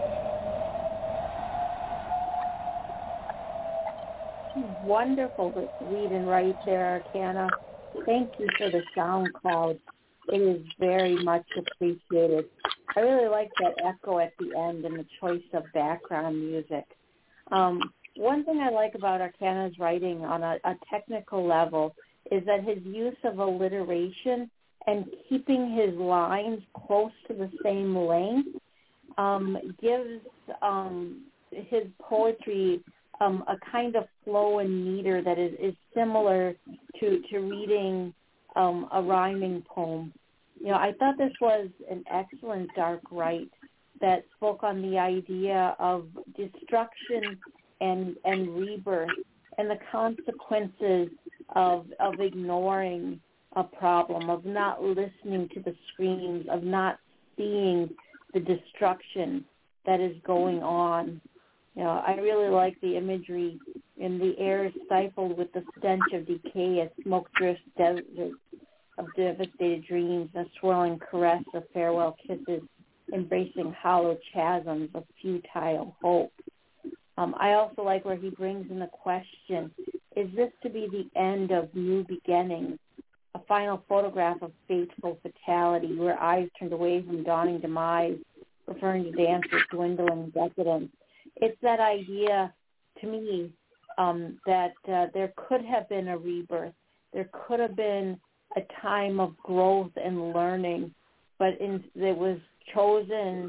fall. Wonderful read and write there, Arcana. Thank you for the sound cloud. It is very much appreciated. I really like that echo at the end and the choice of background music. Um, one thing I like about Arcana's writing on a, a technical level is that his use of alliteration and keeping his lines close to the same length um, gives um, his poetry um, a kind of flow and meter that is, is similar to, to reading um, a rhyming poem. You know, I thought this was an excellent dark rite that spoke on the idea of destruction and and rebirth and the consequences of of ignoring a problem, of not listening to the screams, of not seeing the destruction that is going on. You know, I really like the imagery in the air stifled with the stench of decay as smoke drifts desert of devastated dreams, a swirling caress of farewell kisses, embracing hollow chasms of futile hope. Um, I also like where he brings in the question, is this to be the end of new beginnings? A final photograph of fateful fatality where eyes turned away from dawning demise, referring to dance's dwindling decadence. It's that idea, to me, um, that uh, there could have been a rebirth. There could have been a time of growth and learning, but in, it was chosen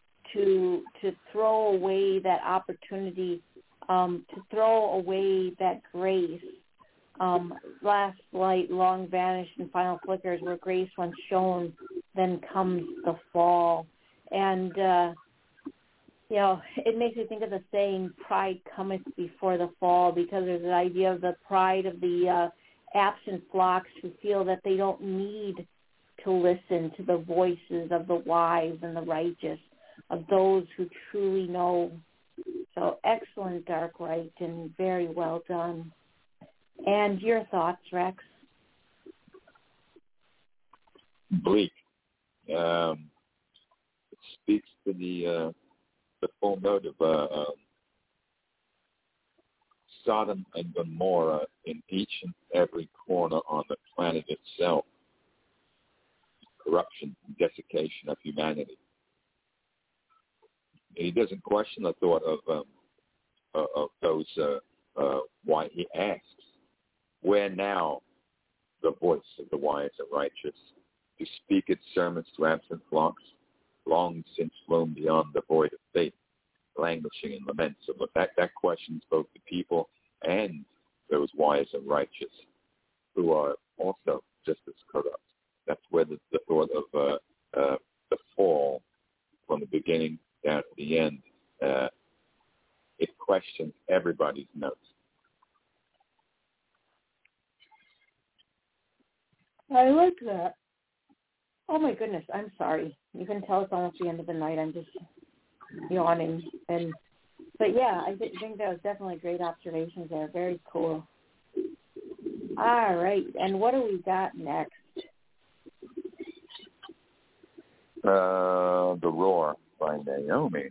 to to throw away that opportunity, um, to throw away that grace. Um, last light, long vanished, and final flickers, where grace once shone, then comes the fall. And, uh, you know, it makes me think of the saying, pride cometh before the fall, because there's an idea of the pride of the uh, absent flocks who feel that they don't need to listen to the voices of the wise and the righteous, of those who truly know. So excellent dark rite and very well done. And your thoughts, Rex? Bleak. Um, it speaks to the uh, the full note of uh, um, Sodom and Gomorrah in each and every corner on the planet itself. Corruption and desiccation of humanity. And he doesn't question the thought of um, uh, of those. Uh, uh, why he asks, where now the voice of the wise and righteous, to speak its sermons to absent flocks, long since flown beyond the void of faith, languishing in lament. So that, that questions both the people and those wise and righteous who are also just as corrupt. That's where the, the thought of uh, uh, the fall from the beginning down to the end, uh, it questions everybody's notes. I like that. Oh my goodness, I'm sorry. You can tell it's almost the end of the night. I'm just yawning. And but yeah, I th- think that was definitely great observations there. Very cool. All right, and what do we got next? Uh, The Roar by Naomi.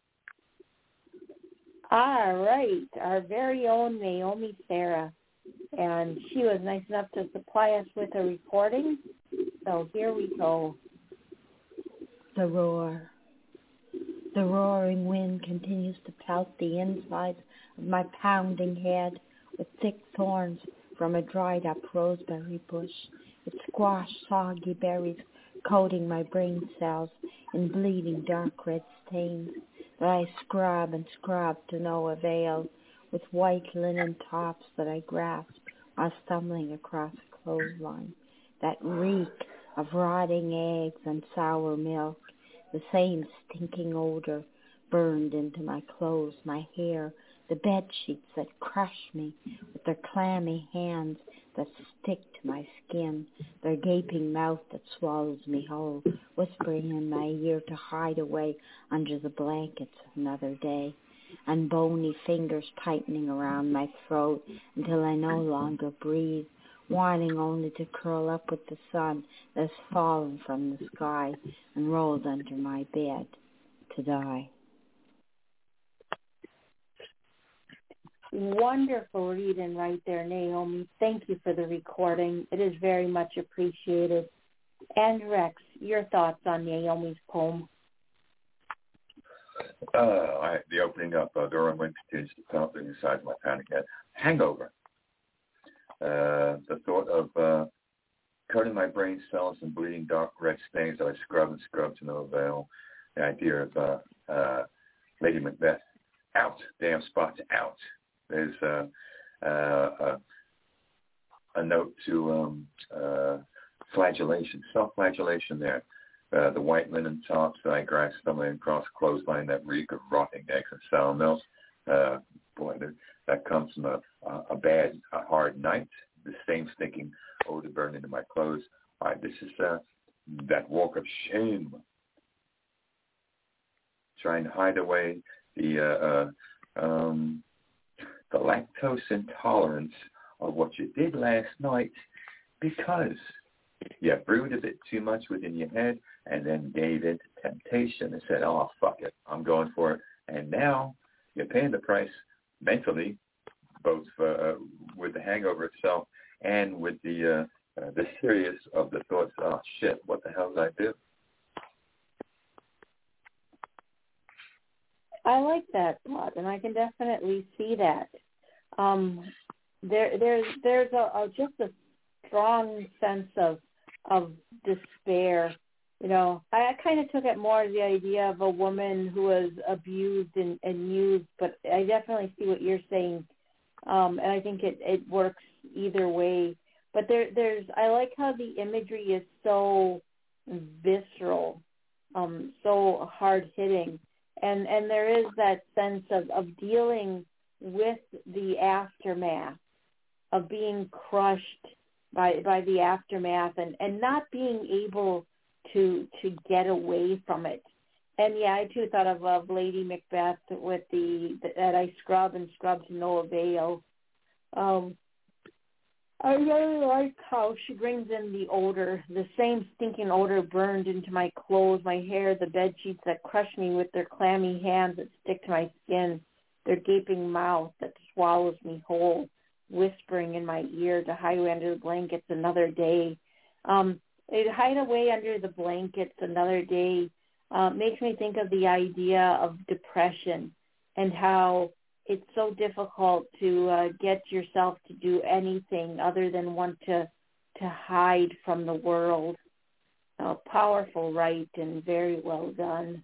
All right, our very own Naomi Sarah. And she was nice enough to supply us with a recording. So here we go. The roar. The roaring wind continues to pelt the inside of my pounding head with thick thorns from a dried-up roseberry bush. It squashed soggy berries, coating my brain cells in bleeding dark red stains that I scrub and scrub to no avail, with white linen tops that I grasp while stumbling across a clothesline that reek of rotting eggs and sour milk, The same stinking odor burned into my clothes, my hair, the bed sheets that crush me with their clammy hands that stick to my skin, their gaping mouth that swallows me whole, whispering in my ear to hide away under the blankets of another day, and bony fingers tightening around my throat until I no longer breathe, wanting only to curl up with the sun that has fallen from the sky and rolled under my bed to die. Wonderful reading right there, Naomi. Thank you for the recording. It is very much appreciated. And Rex, your thoughts on Naomi's poem? Uh, I, the opening up, uh, Dora Wynn continues to pound inside my panic head. Hangover. Uh, the thought of uh, coating my brain cells in bleeding dark red stains that I scrub and scrub to no avail. The idea of uh, uh, Lady Macbeth, out, damn spots, out. There's uh, uh, uh, a note to um, uh, flagellation, self-flagellation there. Uh, the white linen tops that I grasped stumbling across clothesline that reek of rotting eggs and sour milk. Uh, boy, that, that comes from a, a bad, a hard night. The same stinking odor burned into my clothes. All right, this is uh, that walk of shame. Trying to hide away the uh, uh, um, the lactose intolerance of what you did last night because you brewed a bit too much within your head and then gave in to temptation and said, oh, fuck it, I'm going for it. And now you're paying the price mentally, both uh, with the hangover itself and with the uh, uh, the serious of the thoughts, oh, shit, what the hell did I do? I like that thought, and I can definitely see that. Um, there, there's, there's a, a just a strong sense of of despair. You know, I, I kind of took it more as the idea of a woman who was abused and, and used, but I definitely see what you're saying, um, and I think it, it works either way. But there, there's, I like how the imagery is so visceral, um, so hard hitting. And and there is that sense of, of dealing with the aftermath, of being crushed by by the aftermath and, and not being able to to get away from it. And yeah, I too thought of, of Lady Macbeth with the that I scrub and scrub to no avail. Um, I really like how she brings in the odor, the same stinking odor burned into my clothes, my hair, the bed sheets that crush me with their clammy hands that stick to my skin, their gaping mouth that swallows me whole, whispering in my ear to hide away under the blankets another day. Um, they'd hide away under the blankets another day uh, makes me think of the idea of depression and how it's so difficult to uh, get yourself to do anything other than want to to hide from the world. Uh, powerful, right, and very well done.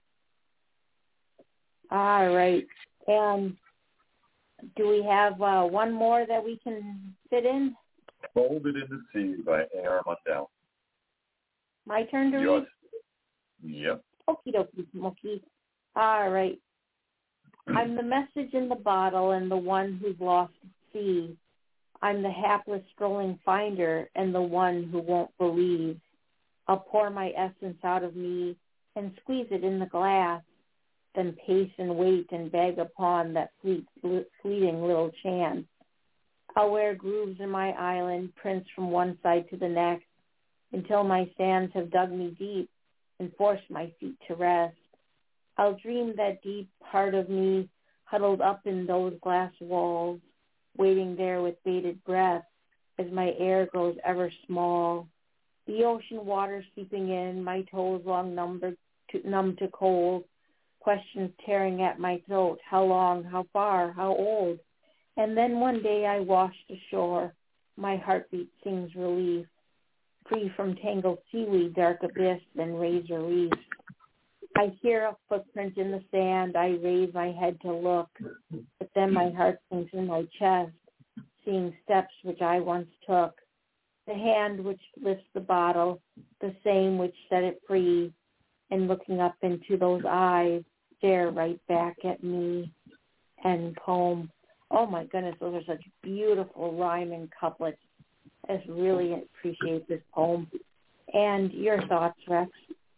All right. And do we have uh, one more that we can fit in? Folded in the Sea by A R Mundell. My turn to Yours. read? Yep. Okie dokie, Smokey. All right. I'm the message in the bottle and the one who's lost at sea. I'm the hapless strolling finder and the one who won't believe. I'll pour my essence out of me and squeeze it in the glass, then pace and wait and beg upon that fleet, fleeting little chance. I'll wear grooves in my island, prints from one side to the next, until my sands have dug me deep and forced my feet to rest. I'll dream that deep part of me huddled up in those glass walls, waiting there with bated breath as my air grows ever small. The ocean water seeping in, my toes long numb to, numb to cold, questions tearing at my throat, how long, how far, how old? And then one day I washed ashore, my heartbeat sings relief, free from tangled seaweed, dark abyss, and razor reef. I hear a footprint in the sand. I raise my head to look, but then my heart sinks in my chest, seeing steps which I once took. The hand which lifts the bottle, the same which set it free, and looking up into those eyes, stare right back at me, and poem. Oh my goodness, those are such beautiful rhyming couplets. I just really appreciate this poem. And your thoughts, Rex?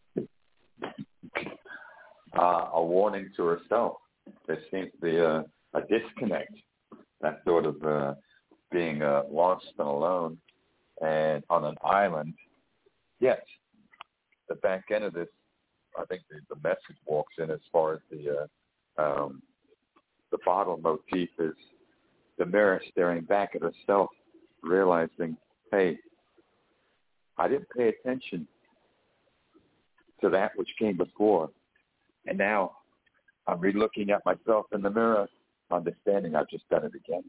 Uh, a warning to herself. There seems to be a, a disconnect, that sort of uh, being uh, lost and alone and on an island. Yet, the back end of this, I think the, the message walks in as far as the uh, um, the bottle motif is the mirror staring back at herself, realizing, hey, I didn't pay attention to that which came before. And now I'm re-looking at myself in the mirror, understanding I've just done it again.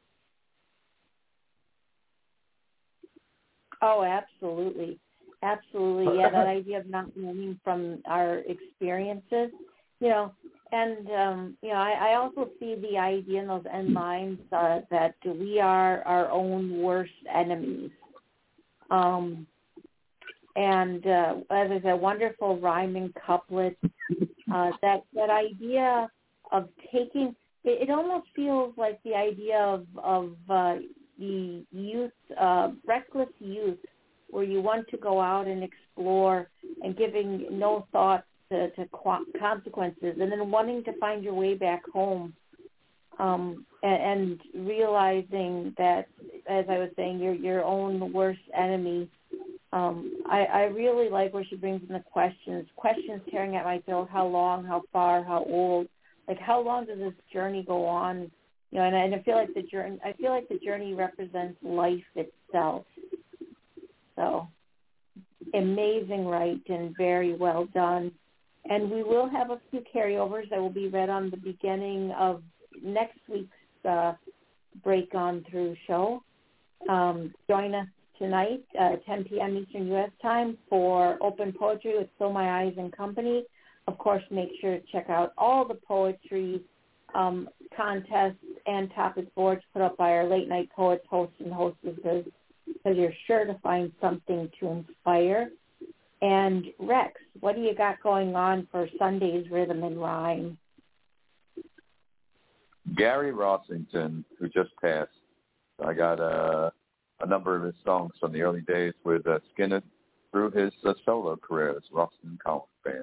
Oh, absolutely. Absolutely. Yeah, that idea of not learning from our experiences, you know, and, um, you know, I, I also see the idea in those end lines uh, that we are our own worst enemies. Um, and uh, as I said, wonderful rhyming couplets. Uh, that that idea of taking it, it almost feels like the idea of of uh, the youth, uh, reckless youth, where you want to go out and explore and giving no thought to, to qu- consequences, and then wanting to find your way back home, um, and, and realizing that, as I was saying, you're your own worst enemy. Um, I, I really like where she brings in the questions, questions tearing at my throat, how long, how far, how old, like how long does this journey go on? You know, and, and I feel like the journey, I feel like the journey represents life itself. So amazing right and very well done. And we will have a few carryovers that will be read on the beginning of next week's uh, Break On Through show. Um, join us tonight, uh, ten p.m. Eastern U S time for Open Poetry with Fill My Eyes and Company. Of course, make sure to check out all the poetry um, contests and topic boards put up by our late night poets, hosts, and hostesses, because you're sure to find something to inspire. And Rex, what do you got going on for Sunday's Rhythm and Rhyme? Gary Rossington, who just passed, I got a, a number of his songs from the early days with uh, Skinner through his uh, solo career as Roston Collins Band.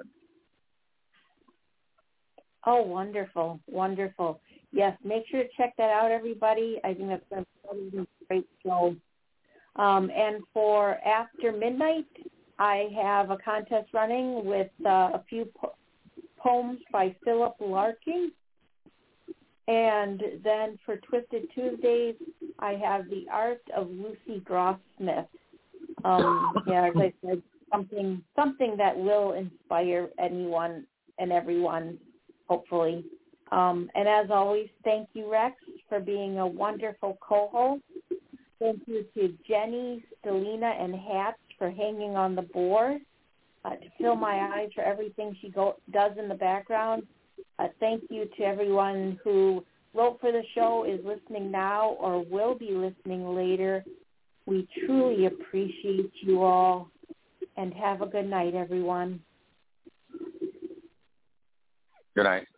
Oh, wonderful, wonderful. Yes, make sure to check that out, everybody. I think that's going to be a great show. Um, and for After Midnight, I have a contest running with uh, a few po- poems by Philip Larkin. And then for Twisted Tuesdays, I have The Art of Lucy Gross-Smith. Um, yeah, as I said, something something that will inspire anyone and everyone, hopefully. Um, and as always, thank you, Rex, for being a wonderful co-host. Thank you to Jenny, Stelina, and Hatch for hanging on the board, uh, to Fill My Eyes for everything she go- does in the background. Uh, thank you to everyone who wrote for the show, is listening now, or will be listening later. We truly appreciate you all, and have a good night, everyone. Good night.